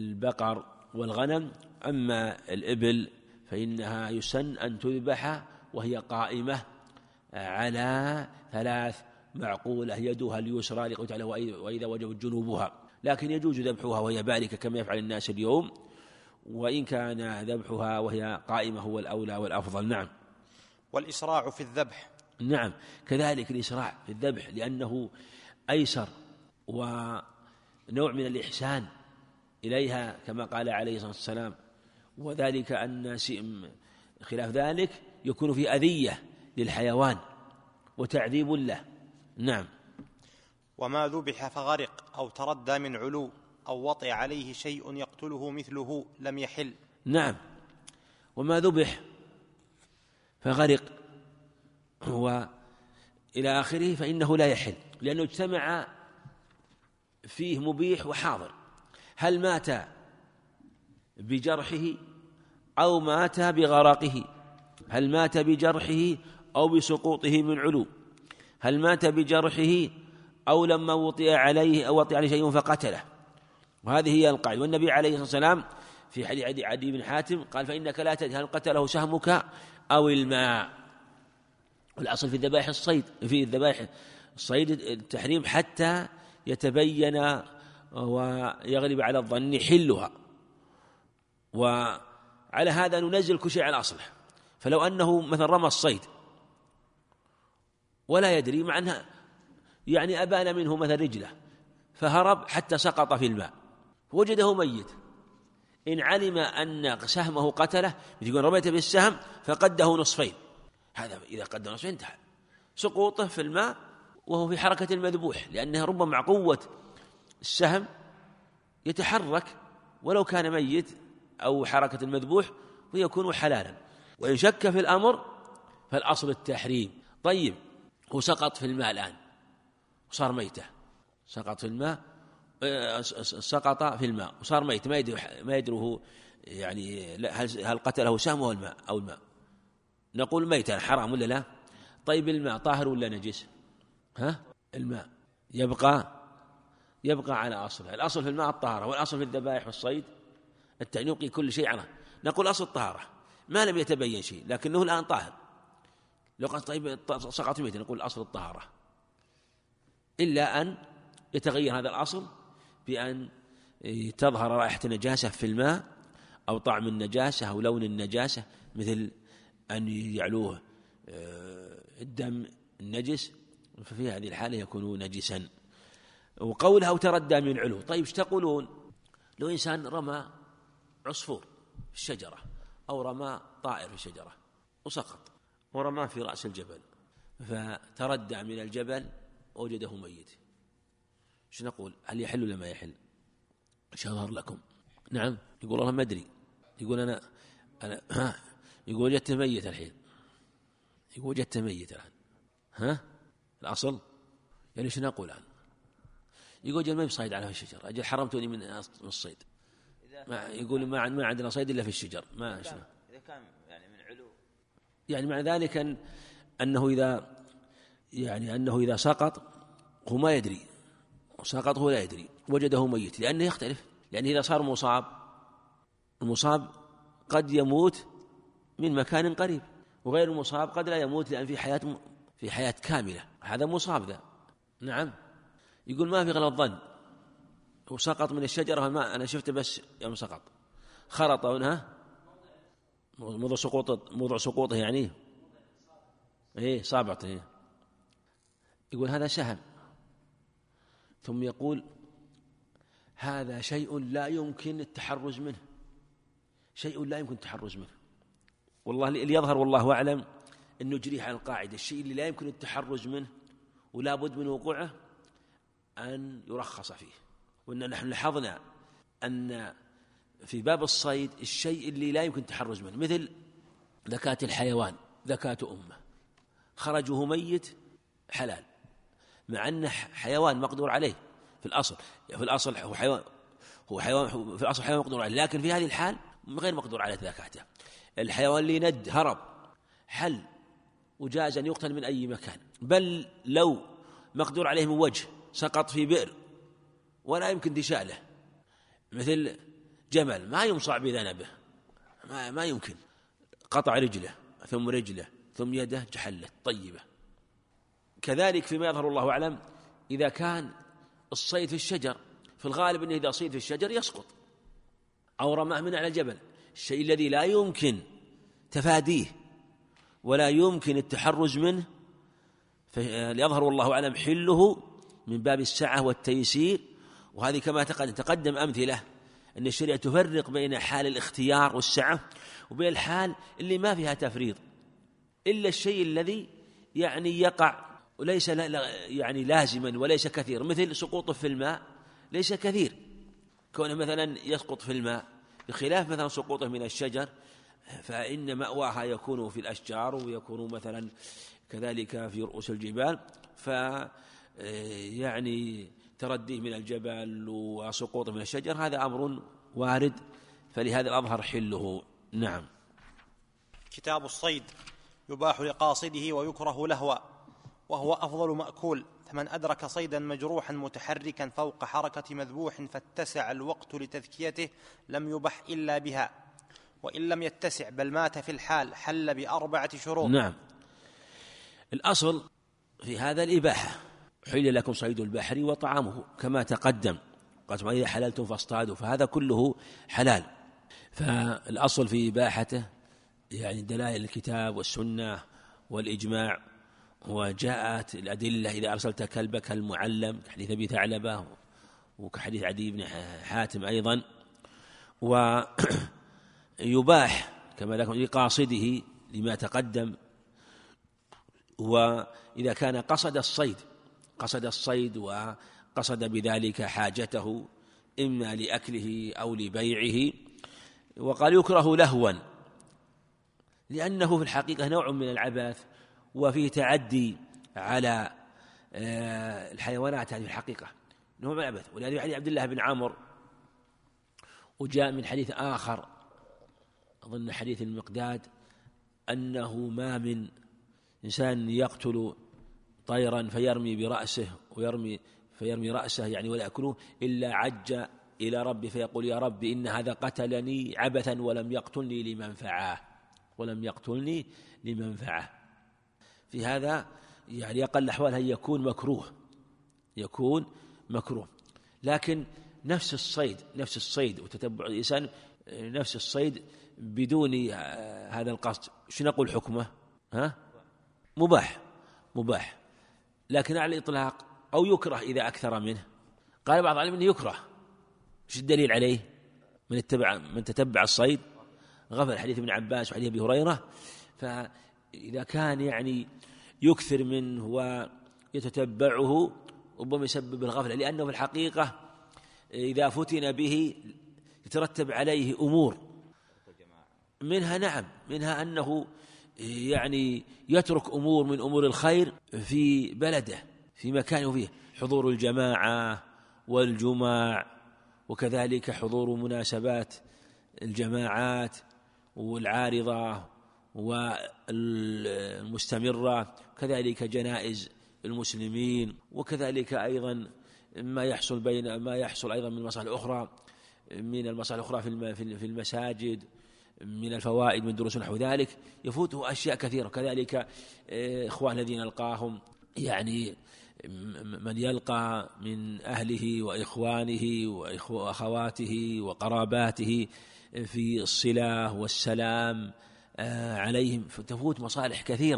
البقر والغنم. أما الإبل فإنها يسن أن تذبح وهي قائمة على 3 معقولة يدها اليسرى لقوله تعالى وإذا وجبت جنوبها، لكن يجوز ذبحها وهي بالكة كما يفعل الناس اليوم، وإن كان ذبحها وهي قائمة هو الأولى والأفضل. نعم. والإسراع في الذبح. نعم، كذلك الإسراع في الذبح لأنه أيسر ونوع من الإحسان إليها كما قال عليه الصلاة والسلام، وذلك أن خلاف ذلك يكون في أذية للحيوان وتعذيب له. نعم. وما ذبح فغرق أو تردى من علو أو وطئ عليه شيء يقتله مثله لم يحل. نعم. وما ذبح فغرق وإلى آخره فإنه لا يحل، لأنه اجتمع فيه مبيح وحاضر. هل مات بجرحه أو مات بغرقه؟ هل مات بجرحه أو بسقوطه من علو؟ هل مات بجرحه أو لما وطئ عليه شيء فقتله؟ وهذه هي القاعدة. والنبي عليه الصلاة والسلام في حديث عدي بن حاتم قال فإنك لا تدري هل قتله سهمك أو الماء. والأصل في الذبائح الصيد التحريم حتى يتبين ويغلب على الظن حلها، وعلى هذا ننزل كل شيء على أصله. فلو أنه مثلا رمى الصيد ولا يدري مع أنها يعني أبان منه مثلا رجله فهرب حتى سقط في الماء وجده ميت، إن علم أن سهمه قتله يقول رميت بالسهم فقده نصفين، هذا إذا قده نصفين انتهى سقوطه في الماء وهو في حركة المذبوح، لأنها ربما مع قوة السهم يتحرك ولو كان ميت أو حركة المذبوح ويكون حلالا. وإن شك في الأمر فالأصل التحريم. طيب هو سقط في الماء الآن وصار ميتة، سقط في الماء وصار ميت، ما يدره يعني هل قتله سهم أو الماء. نقول ميتا حرام ولا لا؟ طيب الماء طاهر ولا نجس؟ الماء يبقى على أصله. الأصل في الماء الطهارة، والأصل في الذبائح والصيد التعنيق كل شيء عنه. نقول أصل الطهارة ما لم يتبين شيء لكنه الآن طاهر. لو قال طيب سقط ميتا نقول أصل الطهارة، إلا أن يتغير هذا الأصل بأن تظهر رائحة النجاسة في الماء أو طعم النجاسة أو لون النجاسة، مثل أن يعلوه الدم النجس، ففي هذه الحالة يكون نجسا. وقولها أو تردى من علو. طيب ايش تقولون لو إنسان رمى عصفور في الشجرة أو رمى طائر في الشجرة وسقط ورماه في رأس الجبل فتردى من الجبل ووجده ميت، ايش نقول؟ هل يحل ولا ما يحل؟ ايش أظهر لكم؟ نعم. يقول الله ما أدري، يقول أنا يقول وجدت ميت الحين، يقول وجدت ميت الآن، الأصل يعني ايش نقول الآن؟ يقول جل ما بصيد على الشجر، أجل حرمتني من الصيد، يقول ما عندنا صيد إلا في الشجر. ما إذا كان يعني من علو، يعني مع ذلك أنه إذا سقط هو ما يدري، سقط هو لا يدري، وجده ميت، لأنه يختلف. لأن إذا صار المصاب قد يموت من مكان قريب، وغير المصاب قد لا يموت لأن في حياة كاملة، هذا مصاب ذا. نعم. يقول ما في غلط ظن، هو سقط من الشجرة ما أنا شفته بس يوم سقط خرط منها موضع سقوطه يعني صابته يقول هذا سهم، ثم يقول هذا شيء لا يمكن التحرز منه، شيء لا يمكن التحرز منه. والله اللي يظهر والله أعلم أن نجريه على القاعدة، الشيء اللي لا يمكن التحرز منه ولا بد من وقوعه أن يرخص فيه. وأن نحن لاحظنا أن في باب الصيد الشيء اللي لا يمكن التحرز منه مثل ذكاة الحيوان، ذكاة أمه، خرجه ميت حلال، مع أنه حيوان مقدور عليه في الأصل هو حيوان في الأصل حيوان مقدور عليه، لكن في هذه الحال غير مقدور على ذكاته. الحيوان اللي ند هرب حل وجاز أن يقتل من أي مكان، بل لو مقدور عليه من وجه سقط في بئر ولا يمكن انتشاله، مثل جمل ما يمصع بذنبه، ما يمكن، قطع رجله ثم رجله ثم يده جحلت طيبة. كذلك فيما يظهر الله أعلم إذا كان الصيد في الشجر، في الغالب أنه إذا صيد في الشجر يسقط، أو رماه من على الجبل، الشيء الذي لا يمكن تفاديه ولا يمكن التحرز منه، فيظهر الله أعلم حله من باب السعة والتيسير. وهذه كما تقدم أمثلة أن الشريعة تفرق بين حال الاختيار والسعة وبين الحال اللي ما فيها تفريط، إلا الشيء الذي يعني يقع وليس يعني لازما وليس كثير، مثل سقوطه في الماء ليس كثير، كونه مثلا يسقط في الماء، بخلاف مثلا سقوطه من الشجر فإن مأواها يكون في الأشجار ويكون مثلا كذلك في رؤوس الجبال، يعني ترديه من الجبل وسقوطه من الشجر هذا أمر وارد، فلهذا الأظهر حله. نعم. كتاب الصيد. يباح لقاصده ويكره لهوا، وهو أفضل مأكول. فمن أدرك صيدا مجروحا متحركا فوق حركة مذبوح فاتسع الوقت لتذكيته لم يبح إلا بها، وإن لم يتسع بل مات في الحال حل ب4 شروط. نعم. الأصل في هذا الإباحة، حل لكم صيد البحر وطعامه كما تقدم، قال إذا حللتم فاصطادوا، فهذا كله حلال. فالأصل في إباحته يعني دلائل الكتاب والسنة والإجماع، وجاءت الأدلة إذا أرسلت كلبك المعلم كحديث أبي ثعلبة وكحديث عدي بن حاتم أيضا. ويباح كما لكم لقاصده لما تقدم، وإذا كان قصد الصيد وقصد بذلك حاجته إما لأكله أو لبيعه. وقال يكره لهوا لأنه في الحقيقة نوع من العبث وفيه تعدي على الحيوانات، هذه الحقيقة نوع من العبث. ولهذا حديث عبد الله بن عمرو، وجاء من حديث آخر أظن حديث المقداد أنه ما من إنسان يقتل طيرا فيرمي برأسه فيرمي رأسه يعني ولا يأكله إلا عج إلى ربي فيقول يا رب إن هذا قتلني عبثا ولم يقتلني لمنفعه. في هذا يعني أقل أحوالها يكون مكروه. لكن نفس الصيد وتتبع الإنسان نفس الصيد بدون هذا القصد شو نقول حكمه؟ مباح، لكن على الإطلاق أو يكره إذا أكثر منه. قال بعض العلماء أنه يكره. ايش الدليل عليه؟ من تتبع الصيد غفل، حديث ابن عباس وحديث أبي هريرة. فإذا كان يعني يكثر منه ويتتبعه ربما يسبب الغفلة، لأنه في الحقيقة إذا فتن به يترتب عليه أمور منها أنه يعني يترك أمور من أمور الخير في بلده في مكانه فيه، حضور الجماعة والجمع، وكذلك حضور مناسبات الجماعات والعارضة والمستمرة، كذلك جنائز المسلمين، وكذلك أيضا ما يحصل أيضا من المصالح الأخرى في المساجد من الفوائد من دروس نحو ذلك، يفوته أشياء كثيرة. كذلك إخوان الذين ألقاهم يعني من يلقى من أهله وإخوانه وأخواته وقراباته في الصلة والسلام عليهم، فتفوت مصالح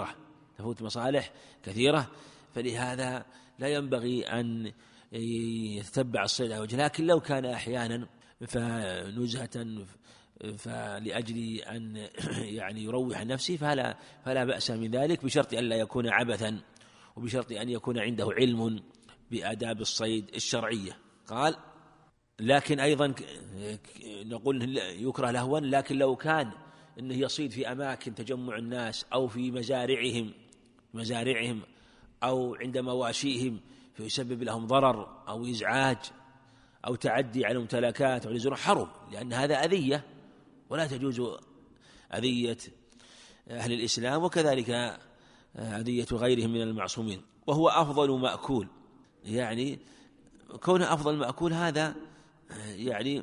كثيرة. فلهذا لا ينبغي أن يتبع الصيد على وجه، لكن لو كان أحيانا فنزهة فلأجل أن يعني يروح نفسه فلا بأس من ذلك، بشرط أن لا يكون عبثا وبشرط أن يكون عنده علم بآداب الصيد الشرعية. قال لكن أيضا نقول يكره لهوا، لكن لو كان أنه يصيد في أماكن تجمع الناس أو في مزارعهم أو عند مواشيهم فيسبب لهم ضرر أو إزعاج أو تعدي على ممتلكات أو لزرع حرم، لأن هذا أذية ولا تجوز أذية أهل الإسلام، وكذلك أذية غيرهم من المعصومين. وهو أفضل مأكول، يعني كونه أفضل مأكول هذا يعني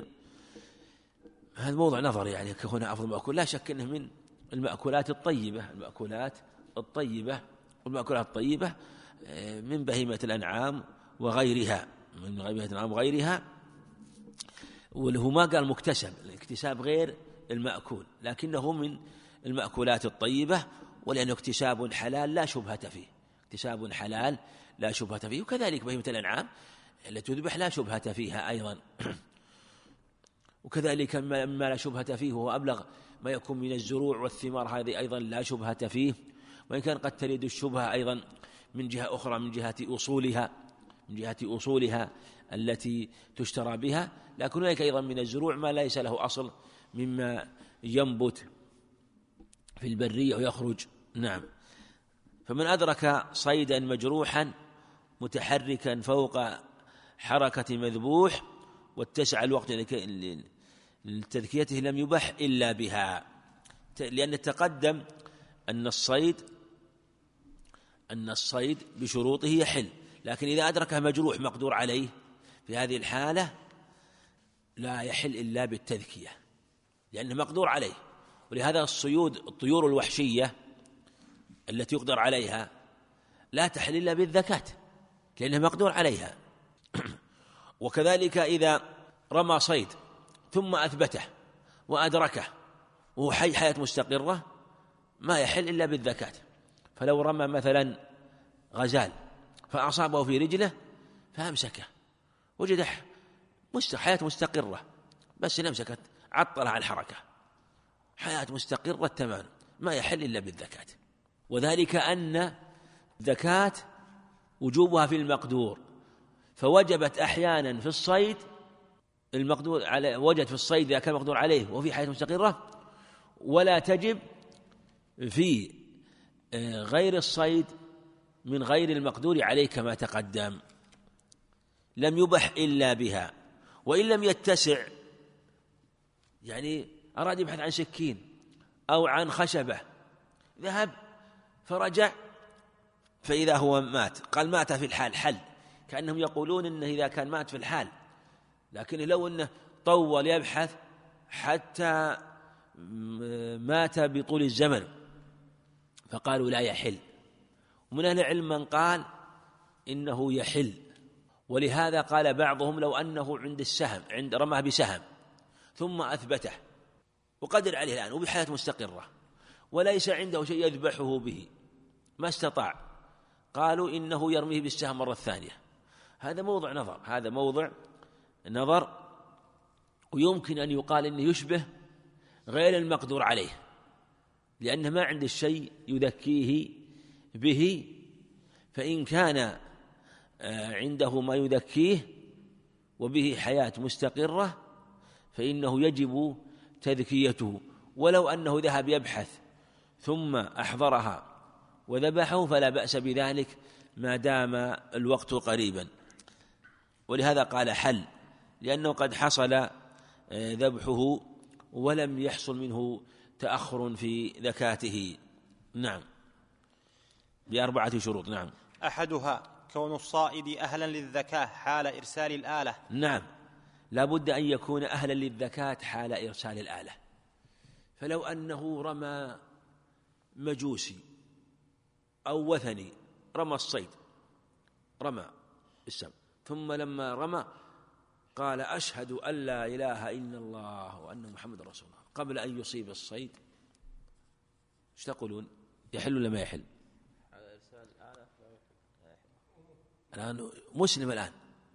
هذا موضع نظر، يعني كونه أفضل مأكول لا شك أنه من المأكولات الطيبة الطيبة والمأكولات الطيبة من بهيمة الأنعام وغيرها، وله ما قال مكتسب، الاكتساب غير المأكول، لكنه من المأكولات الطيبة، ولأنه اكتساب حلال لا شبهة فيه، اكتساب حلال لا شبهة فيه. وكذلك بهيمة الأنعام التي تذبح لا شبهة فيها أيضا. وكذلك ما لا شبهة فيه وهو أبلغ ما يكون من الزروع والثمار، هذه أيضا لا شبهة فيه، وإن كان قد ترد الشبهة أيضا من جهة أخرى، من جهة أصولها التي تشترى بها، لكن هناك أيضا من الزروع ما ليس له أصل مما ينبت في البرية ويخرج. نعم. فمن أدرك صيدا مجروحا متحركا فوق حركة مذبوح واتسع الوقت لتذكيته لم يبح إلا بها، لأن تقدم أن الصيد بشروطه يحل، لكن إذا أدركه مجروح مقدور عليه في هذه الحالة لا يحل إلا بالتذكية لأنه مقدور عليه. ولهذا الطيور الوحشية التي يقدر عليها لا تحل إلا بالذكاة لأنه مقدور عليها. وكذلك إذا رمى صيد ثم أثبته وأدركه وهو حي حياة مستقرة ما يحل إلا بالذكاة. فلو رمى مثلا غزال فأصابه في رجله فأمسكه وجد حياة مستقرة، بس أمسكت عطل عن الحركة، حياة مستقرة تماما، ما يحل إلا بالذكاة. وذلك أن الذكاة وجوبها في المقدور، فوجبت أحيانا في الصيد المقدور عليه، وجد في الصيد إذا كان مقدور عليه وفي حياة مستقرة، ولا تجب في غير الصيد من غير المقدور عليه كما تقدم، لم يبح إلا بها. وإن لم يتسع، يعني أراد يبحث عن سكين أو عن خشبة، ذهب فرجع فإذا هو مات، قال مات في الحال، حل، كأنهم يقولون إنه إذا كان مات في الحال، لكن لو أنه طول يبحث حتى مات بطول الزمن فقالوا لا يحل. ومن أهل العلم من قال إنه يحل، ولهذا قال بعضهم لو أنه عند السهم، عند رماه بسهم ثم أثبته وقدر عليه الآن وبحياة مستقرة وليس عنده شيء يذبحه به ما استطاع، قالوا إنه يرميه بالسهم مرة ثانية. هذا موضع نظر، ويمكن أن يقال إنه يشبه غير المقدور عليه لأنه ما عنده الشيء يذكيه به، فإن كان عنده ما يذكيه وبه حياة مستقرة فإنه يجب تذكيته، ولو أنه ذهب يبحث ثم أحضرها وذبحه فلا بأس بذلك ما دام الوقت قريبا. ولهذا قال حل، لأنه قد حصل ذبحه ولم يحصل منه تأخر في ذكاته. نعم، ب4 شروط. نعم. أحدها كون الصائد أهلا للذكاة حال إرسال الآلة. نعم، لا بد أن يكون أهلا للذكاة حال إرسال الآلة. فلو أنه رمى مجوسي أو وثني، رمى الصيد، رمى بالسم، ثم لما رمى قال أشهد أن لا إله إلا الله وأن محمد رسول الله قبل أن يصيب الصيد، ايش تقولون؟ يحل ولا ما يحل؟ الآن مسلم، الآن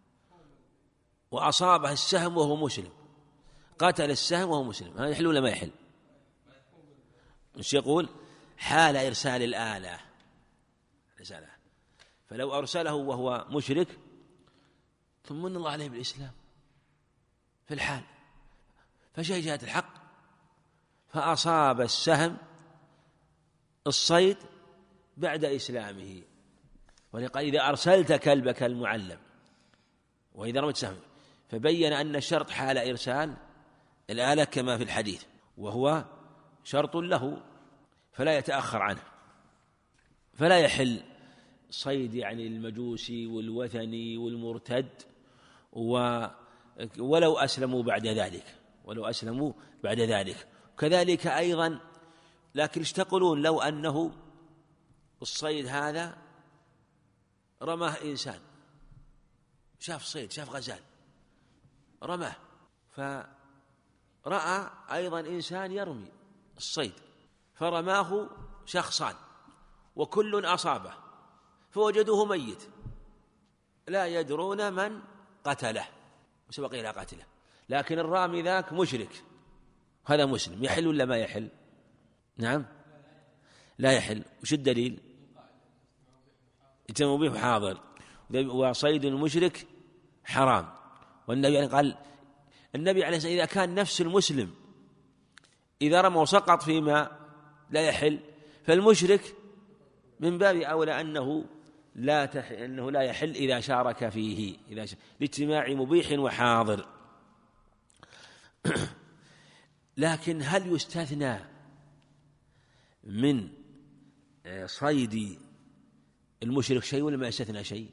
وأصابه السهم وهو مسلم، قتل السهم وهو مسلم، هذا يحل ولا ما يحل؟ ايش يقول؟ حال إرسال الآلة، رسالة. فلو أرسله وهو مشرك ثم من الله عليه بالإسلام في الحال فشهد جهة الحق فأصاب السهم الصيد بعد إسلامه، ولقال إذا أرسلت كلبك المعلم وإذا رمت سهم، فبين أن الشرط حال إرسال الآلة كما في الحديث، وهو شرط له فلا يتأخر عنه، فلا يحل صيد يعني المجوسي والوثني والمرتد ولو أسلموا بعد ذلك، كذلك أيضا. لكن ايش تقولون لو أنه الصيد هذا رماه إنسان، شاف صيد، شاف غزال رماه، فرأى أيضا إنسان يرمي الصيد فرماه شخصان وكل أصابه، فوجدوه ميت لا يدرون من قتله وسبق إلى قتله، لكن الرامي ذاك مشرك، هذا مسلم، يحل ولا ما يحل؟ نعم لا يحل. وش الدليل؟ اجتمعوا به حاضر، وصيد المشرك حرام. والنبي يعني قال النبي عليه الصلاة والسلام إذا كان نفس المسلم إذا رمى وسقط فيما لا يحل، فالمشرك من باب أولى أنه لا يحل إذا شارك فيه، لاجتماع مبيح وحاضر. لكن هل يستثنى من صيد المشرك شيء ولا ما يستثنى شيء؟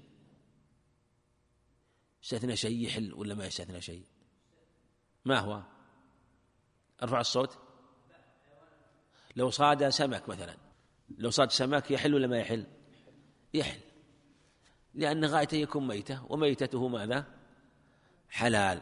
يستثنى شيء يحل ولا ما يستثنى شيء؟ ما هو؟ ارفع الصوت. لو صاد سمك مثلا، لو صاد سمك يحل ولا ما يحل؟ يحل، لأن غايته يكون ميتة وميتته ماذا؟ حلال.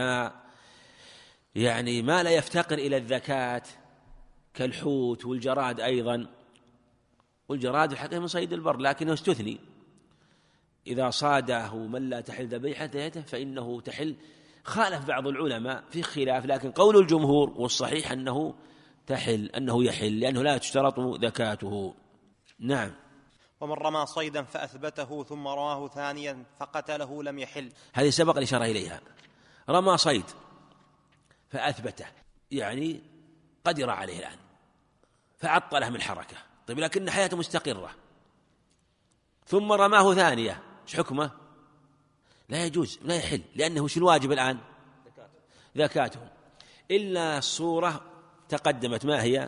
يعني ما لا يفتقر إلى الذكاة كالحوت والجراد أيضا، والجراد الحقيقة من صيد البر لكنه استثني، إذا صاده من لا تحل ذبيحته فإنه تحل. خالف بعض العلماء في خلاف، لكن قول الجمهور والصحيح أنه تحل، أنه يحل، لأنه لا تشترط ذكاته. نعم. ومن رمى صيدا فأثبته ثم رماه ثانيا فقتله لم يحل. هذه سبق الإشارة إليها. رمى صيد فأثبته، يعني قدر عليه الآن فعطله من حركة، طيب لكن حياته مستقرة، ثم رماه ثانية، ايش حكمه؟ لا يجوز، لا يحل، لأنه شو الواجب الآن؟ ذكاته. إلا الصورة تقدمت، ما هي؟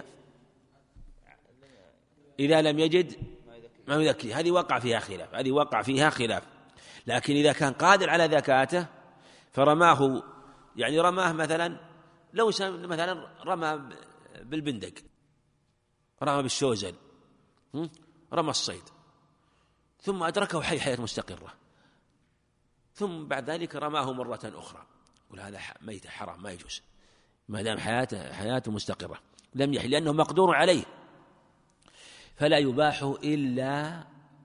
إذا لم يجد ما يذكي، هذه وقع فيها خلاف. لكن إذا كان قادر على ذكاته فرماه، يعني رماه مثلا، لو مثلا رمى بالبندق، رمى بالشوزل، رمى الصيد ثم أدركه حياة مستقرة، ثم بعد ذلك رماه مرة أخرى، يقول هذا ميت حرام، ما يجوز ما دام حياته مستقرة، لم يحل، لأنه مقدور عليه، فلا يباح إلا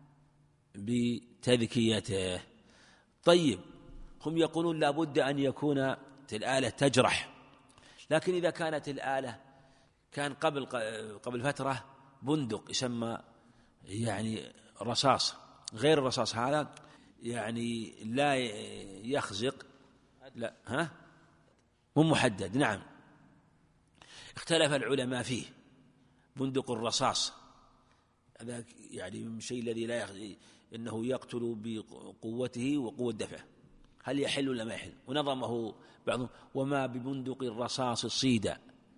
بتذكيته. طيب هم يقولون لا بد أن يكون الآلة تجرح، لكن إذا كانت الآلة كان قبل فترة بندق يسمى يعني رصاص، غير الرصاص هذا يعني لا يخزق، لا مو محدد. نعم، اختلف العلماء فيه. بندق الرصاص هذا يعني الشيء الذي لا يخزق، إنه يقتل بقوته وقوة دفعه، هل يحل ولا ما يحل؟ ونظمه بعضهم وما ببندق الرصاص الصيدا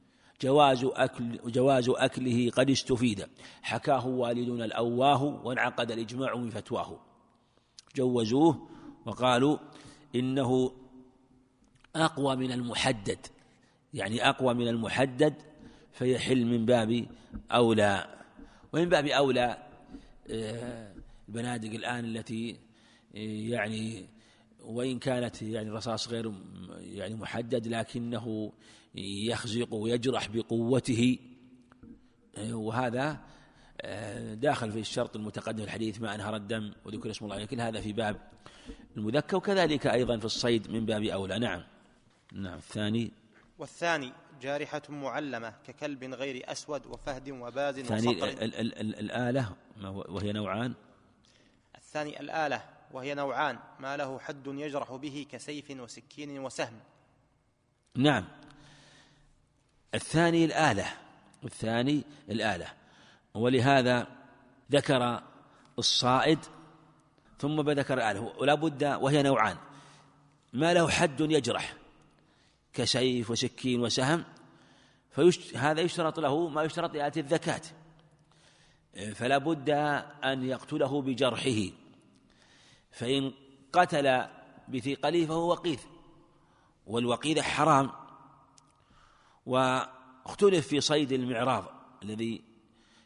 جواز أكله قد استفيد، حكاه والدنا الأواه وانعقد الإجماع من فتواه. جوزوه وقالوا إنه أقوى من المحدد، يعني أقوى من المحدد فيحل من باب أولى. ومن باب أولى البنادق الآن التي يعني وإن كانت يعني رصاص غير يعني محدد لكنه يخزق ويجرح بقوته، وهذا داخل في الشرط المتقدم الحديث ما أنهر الدم وذكر اسم الله، لكن هذا في باب المذكى، وكذلك أيضا في الصيد من باب أولى. نعم. والثاني جارحة معلمة ككلب غير أسود وفهد وباز الثاني وصقر. الآلة وهي نوعان. الثاني الآلة وهي نوعان، ما له حد يجرح به كسيف وسكين وسهم. نعم. الثاني الآلة، ولهذا ذكر الصائد ثم ذكر الآلة، ولا بد، وهي نوعان، ما له حد يجرح كسيف وسكين وسهم، هذا يشترط له ما يشترط لآلة الذكاة، فلا بد أن يقتله بجرحه، فإن قتل بثقله فهو وقيذ، والوقيذ حرام. واختلف في صيد المعراض الذي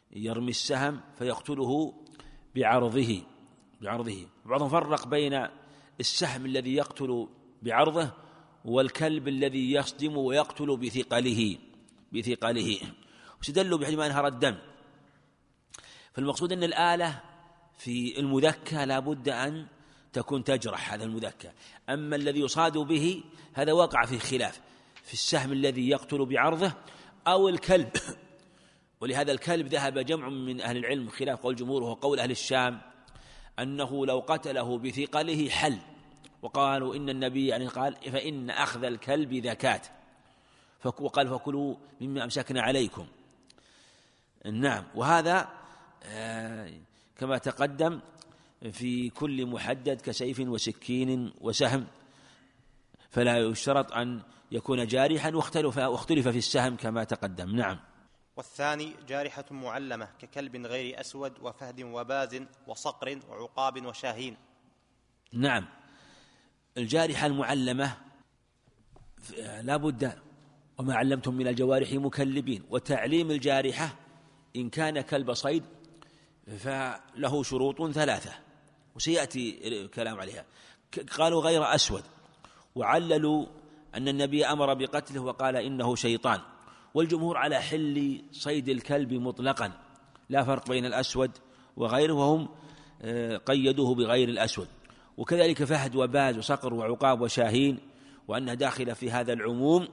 يرمي السهم فيقتله بعرضه. بعضهم فرق بين السهم الذي يقتل بعرضه والكلب الذي يصدم ويقتل بثقله واستدلوا بحيث ما انهر الدم. فالمقصود أن الآلة في المذكى لا بد أن تكون تجرح هذا المذكى. أما الذي يصاد به هذا وقع في خلاف في السهم الذي يقتل بعرضه أو الكلب. ولهذا الكلب ذهب جمع من أهل العلم خلاف قول الجمهور وهو قول أهل الشام أنه لو قتله بثقله حل، وقالوا إن النبي يعني قال فإن أخذ الكلب زكاة، وقال فكلوا مما أمسكنا عليكم. نعم. وهذا كما تقدم في كل محدد كسيف وسكين وسهم، فلا يشترط أن يكون جارحا، واختلف في السهم كما تقدم. نعم. والثاني جارحة معلمة ككلب غير أسود وفهد وباز وصقر وعقاب وشاهين. نعم. الجارحة المعلمة لا بد وما علمتم من الجوارح مكلبين، وتعليم الجارحة إن كان كلب صيد فله شروط 3 وسيأتي الكلام عليها. قالوا غير أسود، وعللوا أن النبي أمر بقتله وقال إنه شيطان، والجمهور على حل صيد الكلب مطلقا لا فرق بين الأسود وغيره، وهم قيدوه بغير الأسود. وكذلك فهد وباز وصقر وعقاب وشاهين، وأنها داخلة في هذا العموم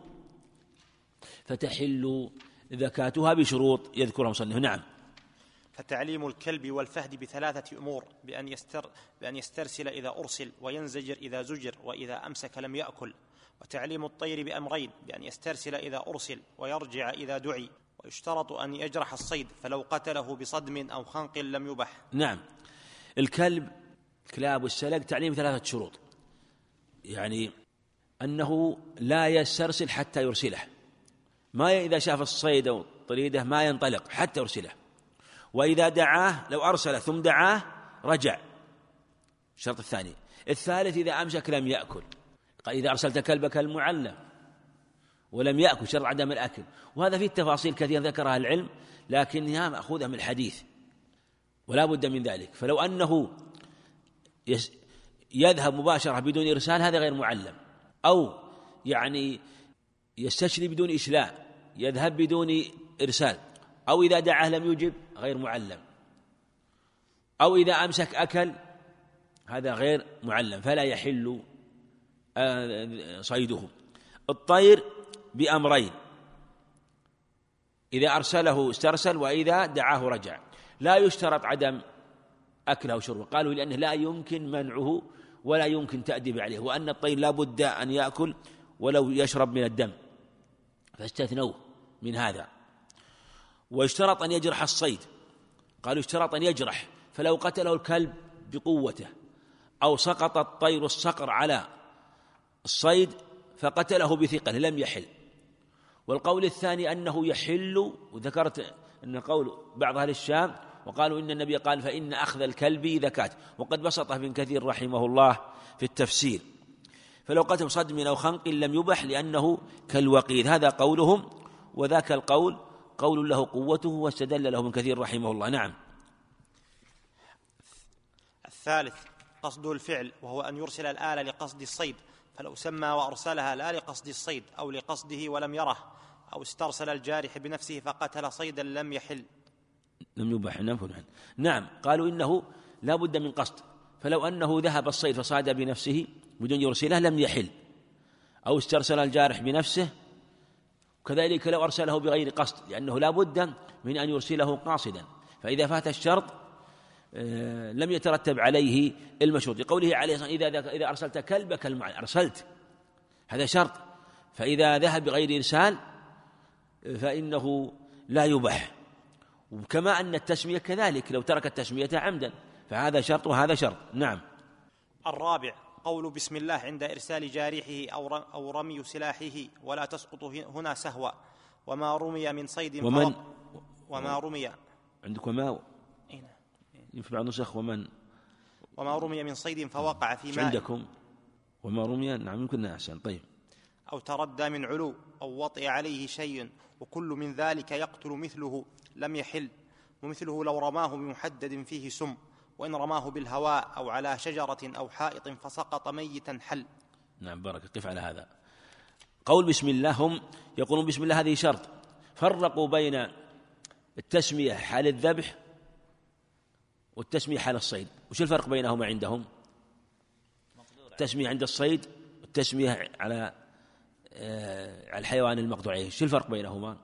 فتحل زكاتها بشروط يذكرها مصنف. نعم. فتعليم الكلب والفهد ب3 أمور: بأن يسترسل إذا أرسل، وينزجر إذا زجر، وإذا أمسك لم يأكل. وتعليم الطير بأمرين: بأن يسترسل إذا أرسل، ويرجع إذا دعي. ويشترط أن يجرح الصيد، فلو قتله بصدم أو خنق لم يبح. نعم. الكلاب والسلق تعليم 3 شروط، يعني أنه لا يسترسل حتى يرسله، ما إذا شاف الصيد أو طريده ما ينطلق حتى يرسله، وإذا دعاه لو أرسل ثم دعاه رجع. الشرط الثاني. الثالث إذا أمسك لم يأكل، قال إذا أرسلت كلبك المعلم ولم يأكل شرط عدم الأكل. وهذا فيه تفاصيل كثيرة ذكرها العلم لكنها مأخوذة من الحديث ولا بد من ذلك. فلو أنه يذهب مباشرة بدون إرسال هذا غير معلم، أو يعني يستشري بدون إشلاء يذهب بدون إرسال، أو إذا دعاه لم يجب غير معلم، أو إذا أمسك أكل هذا غير معلم فلا يحل صيده. الطير بأمرين: إذا أرسله استرسل، وإذا دعاه رجع. لا يشترط عدم أكله وشربه، قالوا لأنه لا يمكن منعه ولا يمكن تأديب عليه، وأن الطير لا بد أن يأكل ولو يشرب من الدم، فاستثنوه من هذا. ويشترط أن يجرح الصيد، قالوا يشترط أن يجرح، فلو قتله الكلب بقوته أو سقط الطير الصقر على الصيد فقتله بثقله لم يحل. والقول الثاني أنه يحل، وذكرت أن قول بعض أهل الشام وقالوا إن النبي قال فإن أخذ الكلب زكاة، وقد بسطه ابن كثير رحمه الله في التفسير. فلو قتل صدم أو خنق لم يبح لأنه كالوقيد. هذا قولهم، وذاك القول قول له قوته واستدل له ابن كثير رحمه الله. نعم. الثالث قصد الفعل، وهو أن يرسل الآلة لقصد الصيد، فلو سمى وأرسلها لا لقصد الصيد أو لقصده ولم يره، أو استرسل الجارح بنفسه فقتل صيدا لم يحل لم يبح. نعم. قالوا إنه لا بد من قصد، فلو أنه ذهب الصيد فصاد بنفسه بدون يرسله لم يحل، أو استرسل الجارح بنفسه، وكذلك لو أرسله بغير قصد لأنه لا بد من أن يرسله قاصدا، فإذا فات الشرط لم يترتب عليه المشروط. لقوله عليه الصلاة والسلام إذا أرسلت كلبك المعلم، أرسلت هذا شرط، فإذا ذهب بغير إرسال فإنه لا يبح. وكما أن التسمية كذلك، لو ترك التسمية عمدا فهذا شرط وهذا شرط. نعم. الرابع قول بسم الله عند إرسال جارحه أو رمي سلاحه، ولا تسقط هنا سهوا. وما رمي من صيد وما رمي عندك وما في بعض النسخ وما رمي من صيد فوقع في ماء عندكم وما رمي. نعم يمكن أحسن. طيب. أو تردى من علو أو وطئ عليه شيء، وكل من ذلك يقتل مثله لم يحل. ومثله لو رماه بمحدد فيه سم، وإن رماه بالهواء أو على شجرة أو حائط فسقط ميتا حل. نعم بارك، قف على هذا. قول بسم الله، هم يقولون بسم الله هذه شرط، فرقوا بين التسمية حال الذبح والتسمية حال الصيد. وش الفرق بينهما عندهم؟ التسمية عند الصيد والتسمية على الحيوان المقطوع عليه، شو الفرق بينهما؟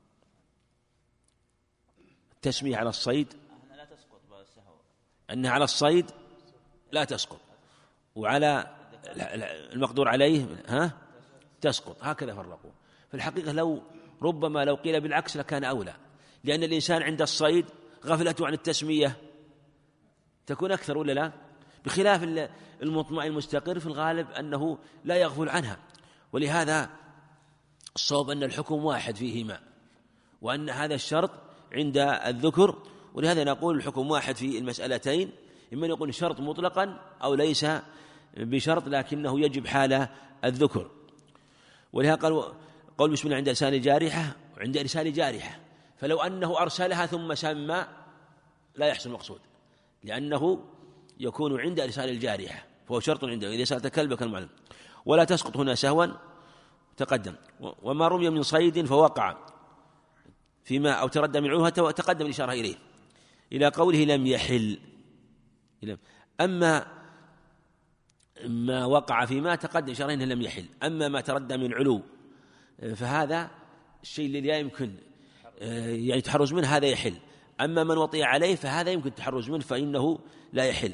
التسمية على الصيد لا تسقط بالسهو، أنها على الصيد لا تسقط، وعلى المقدور عليه تسقط. هكذا فرقوا. في الحقيقة لو قيل بالعكس لكان أولى، لأن الإنسان عند الصيد غفلته عن التسمية تكون أكثر ولا لا؟ بخلاف المطمئن المستقر في الغالب أنه لا يغفل عنها. ولهذا الصواب أن الحكم واحد فيهما، وأن هذا الشرط عند الذكر. ولهذا نقول الحكم واحد في المسألتين، إما يقول شرط مطلقا أو ليس بشرط لكنه يجب حال الذكر. ولهذا قول بسم الله عند إرسال جارحة وعند إرسال جارحة، فلو أنه أرسلها ثم سمى لا يحصل المقصود، لأنه يكون عند إرسال الجارحة فهو شرط عنده. إذا سألت كلبك المعلم. ولا تسقط هنا سهوا تقدم. وما رمي من صيد فوقع فيما أو تردى من عوهة تقدم الإشارة إليه إلى قوله لم يحل. أما ما وقع فيما تقدم إشارة إنه لم يحل. أما ما تردى من علو فهذا الشيء الذي لا يمكن يعني تحرز منه هذا يحل. أما من وطئ عليه فهذا يمكن التحرز منه فإنه لا يحل.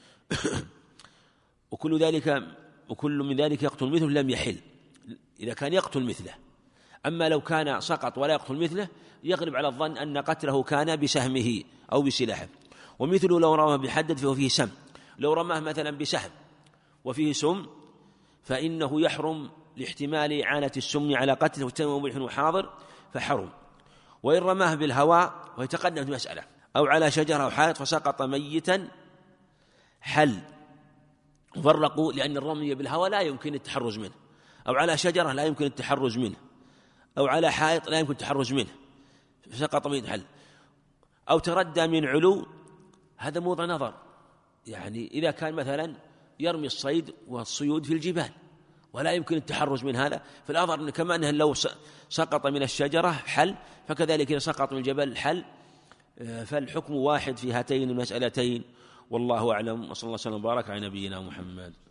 وكل من ذلك يقتل مثله لم يحل إذا كان يقتل مثله. أما لو كان سقط ولا يقتل مثله يغلب على الظن أن قتله كان بسهمه أو بسلاحه. ومثله لو رماه بحدد فهو فيه سم. لو رماه مثلا بسهم وفيه سم فإنه يحرم لاحتمال إعانة السم على قتله والتم مبيح وحاضر فحرم. وإن رماه بالهواء ويتقدم في مسألة أو على شجرة أو حائط فسقط ميتا حل. فرقوا لأن الرمي بالهواء لا يمكن التحرز منه، أو على شجرة لا يمكن التحرز منه، أو على حائط لا يمكن التحرز منه فسقط ميتا حل. أو تردى من علو، هذا موضع نظر. يعني إذا كان مثلا يرمي الصيد والصيود في الجبال ولا يمكن التحرز من هذا، فالأظهر أنه كما أنه لو سقط من الشجرة حل فكذلك إذا سقط من الجبل حل. فالحكم واحد في هاتين المسألتين، والله أعلم. وصلى الله وسلم وبارك على نبينا محمد.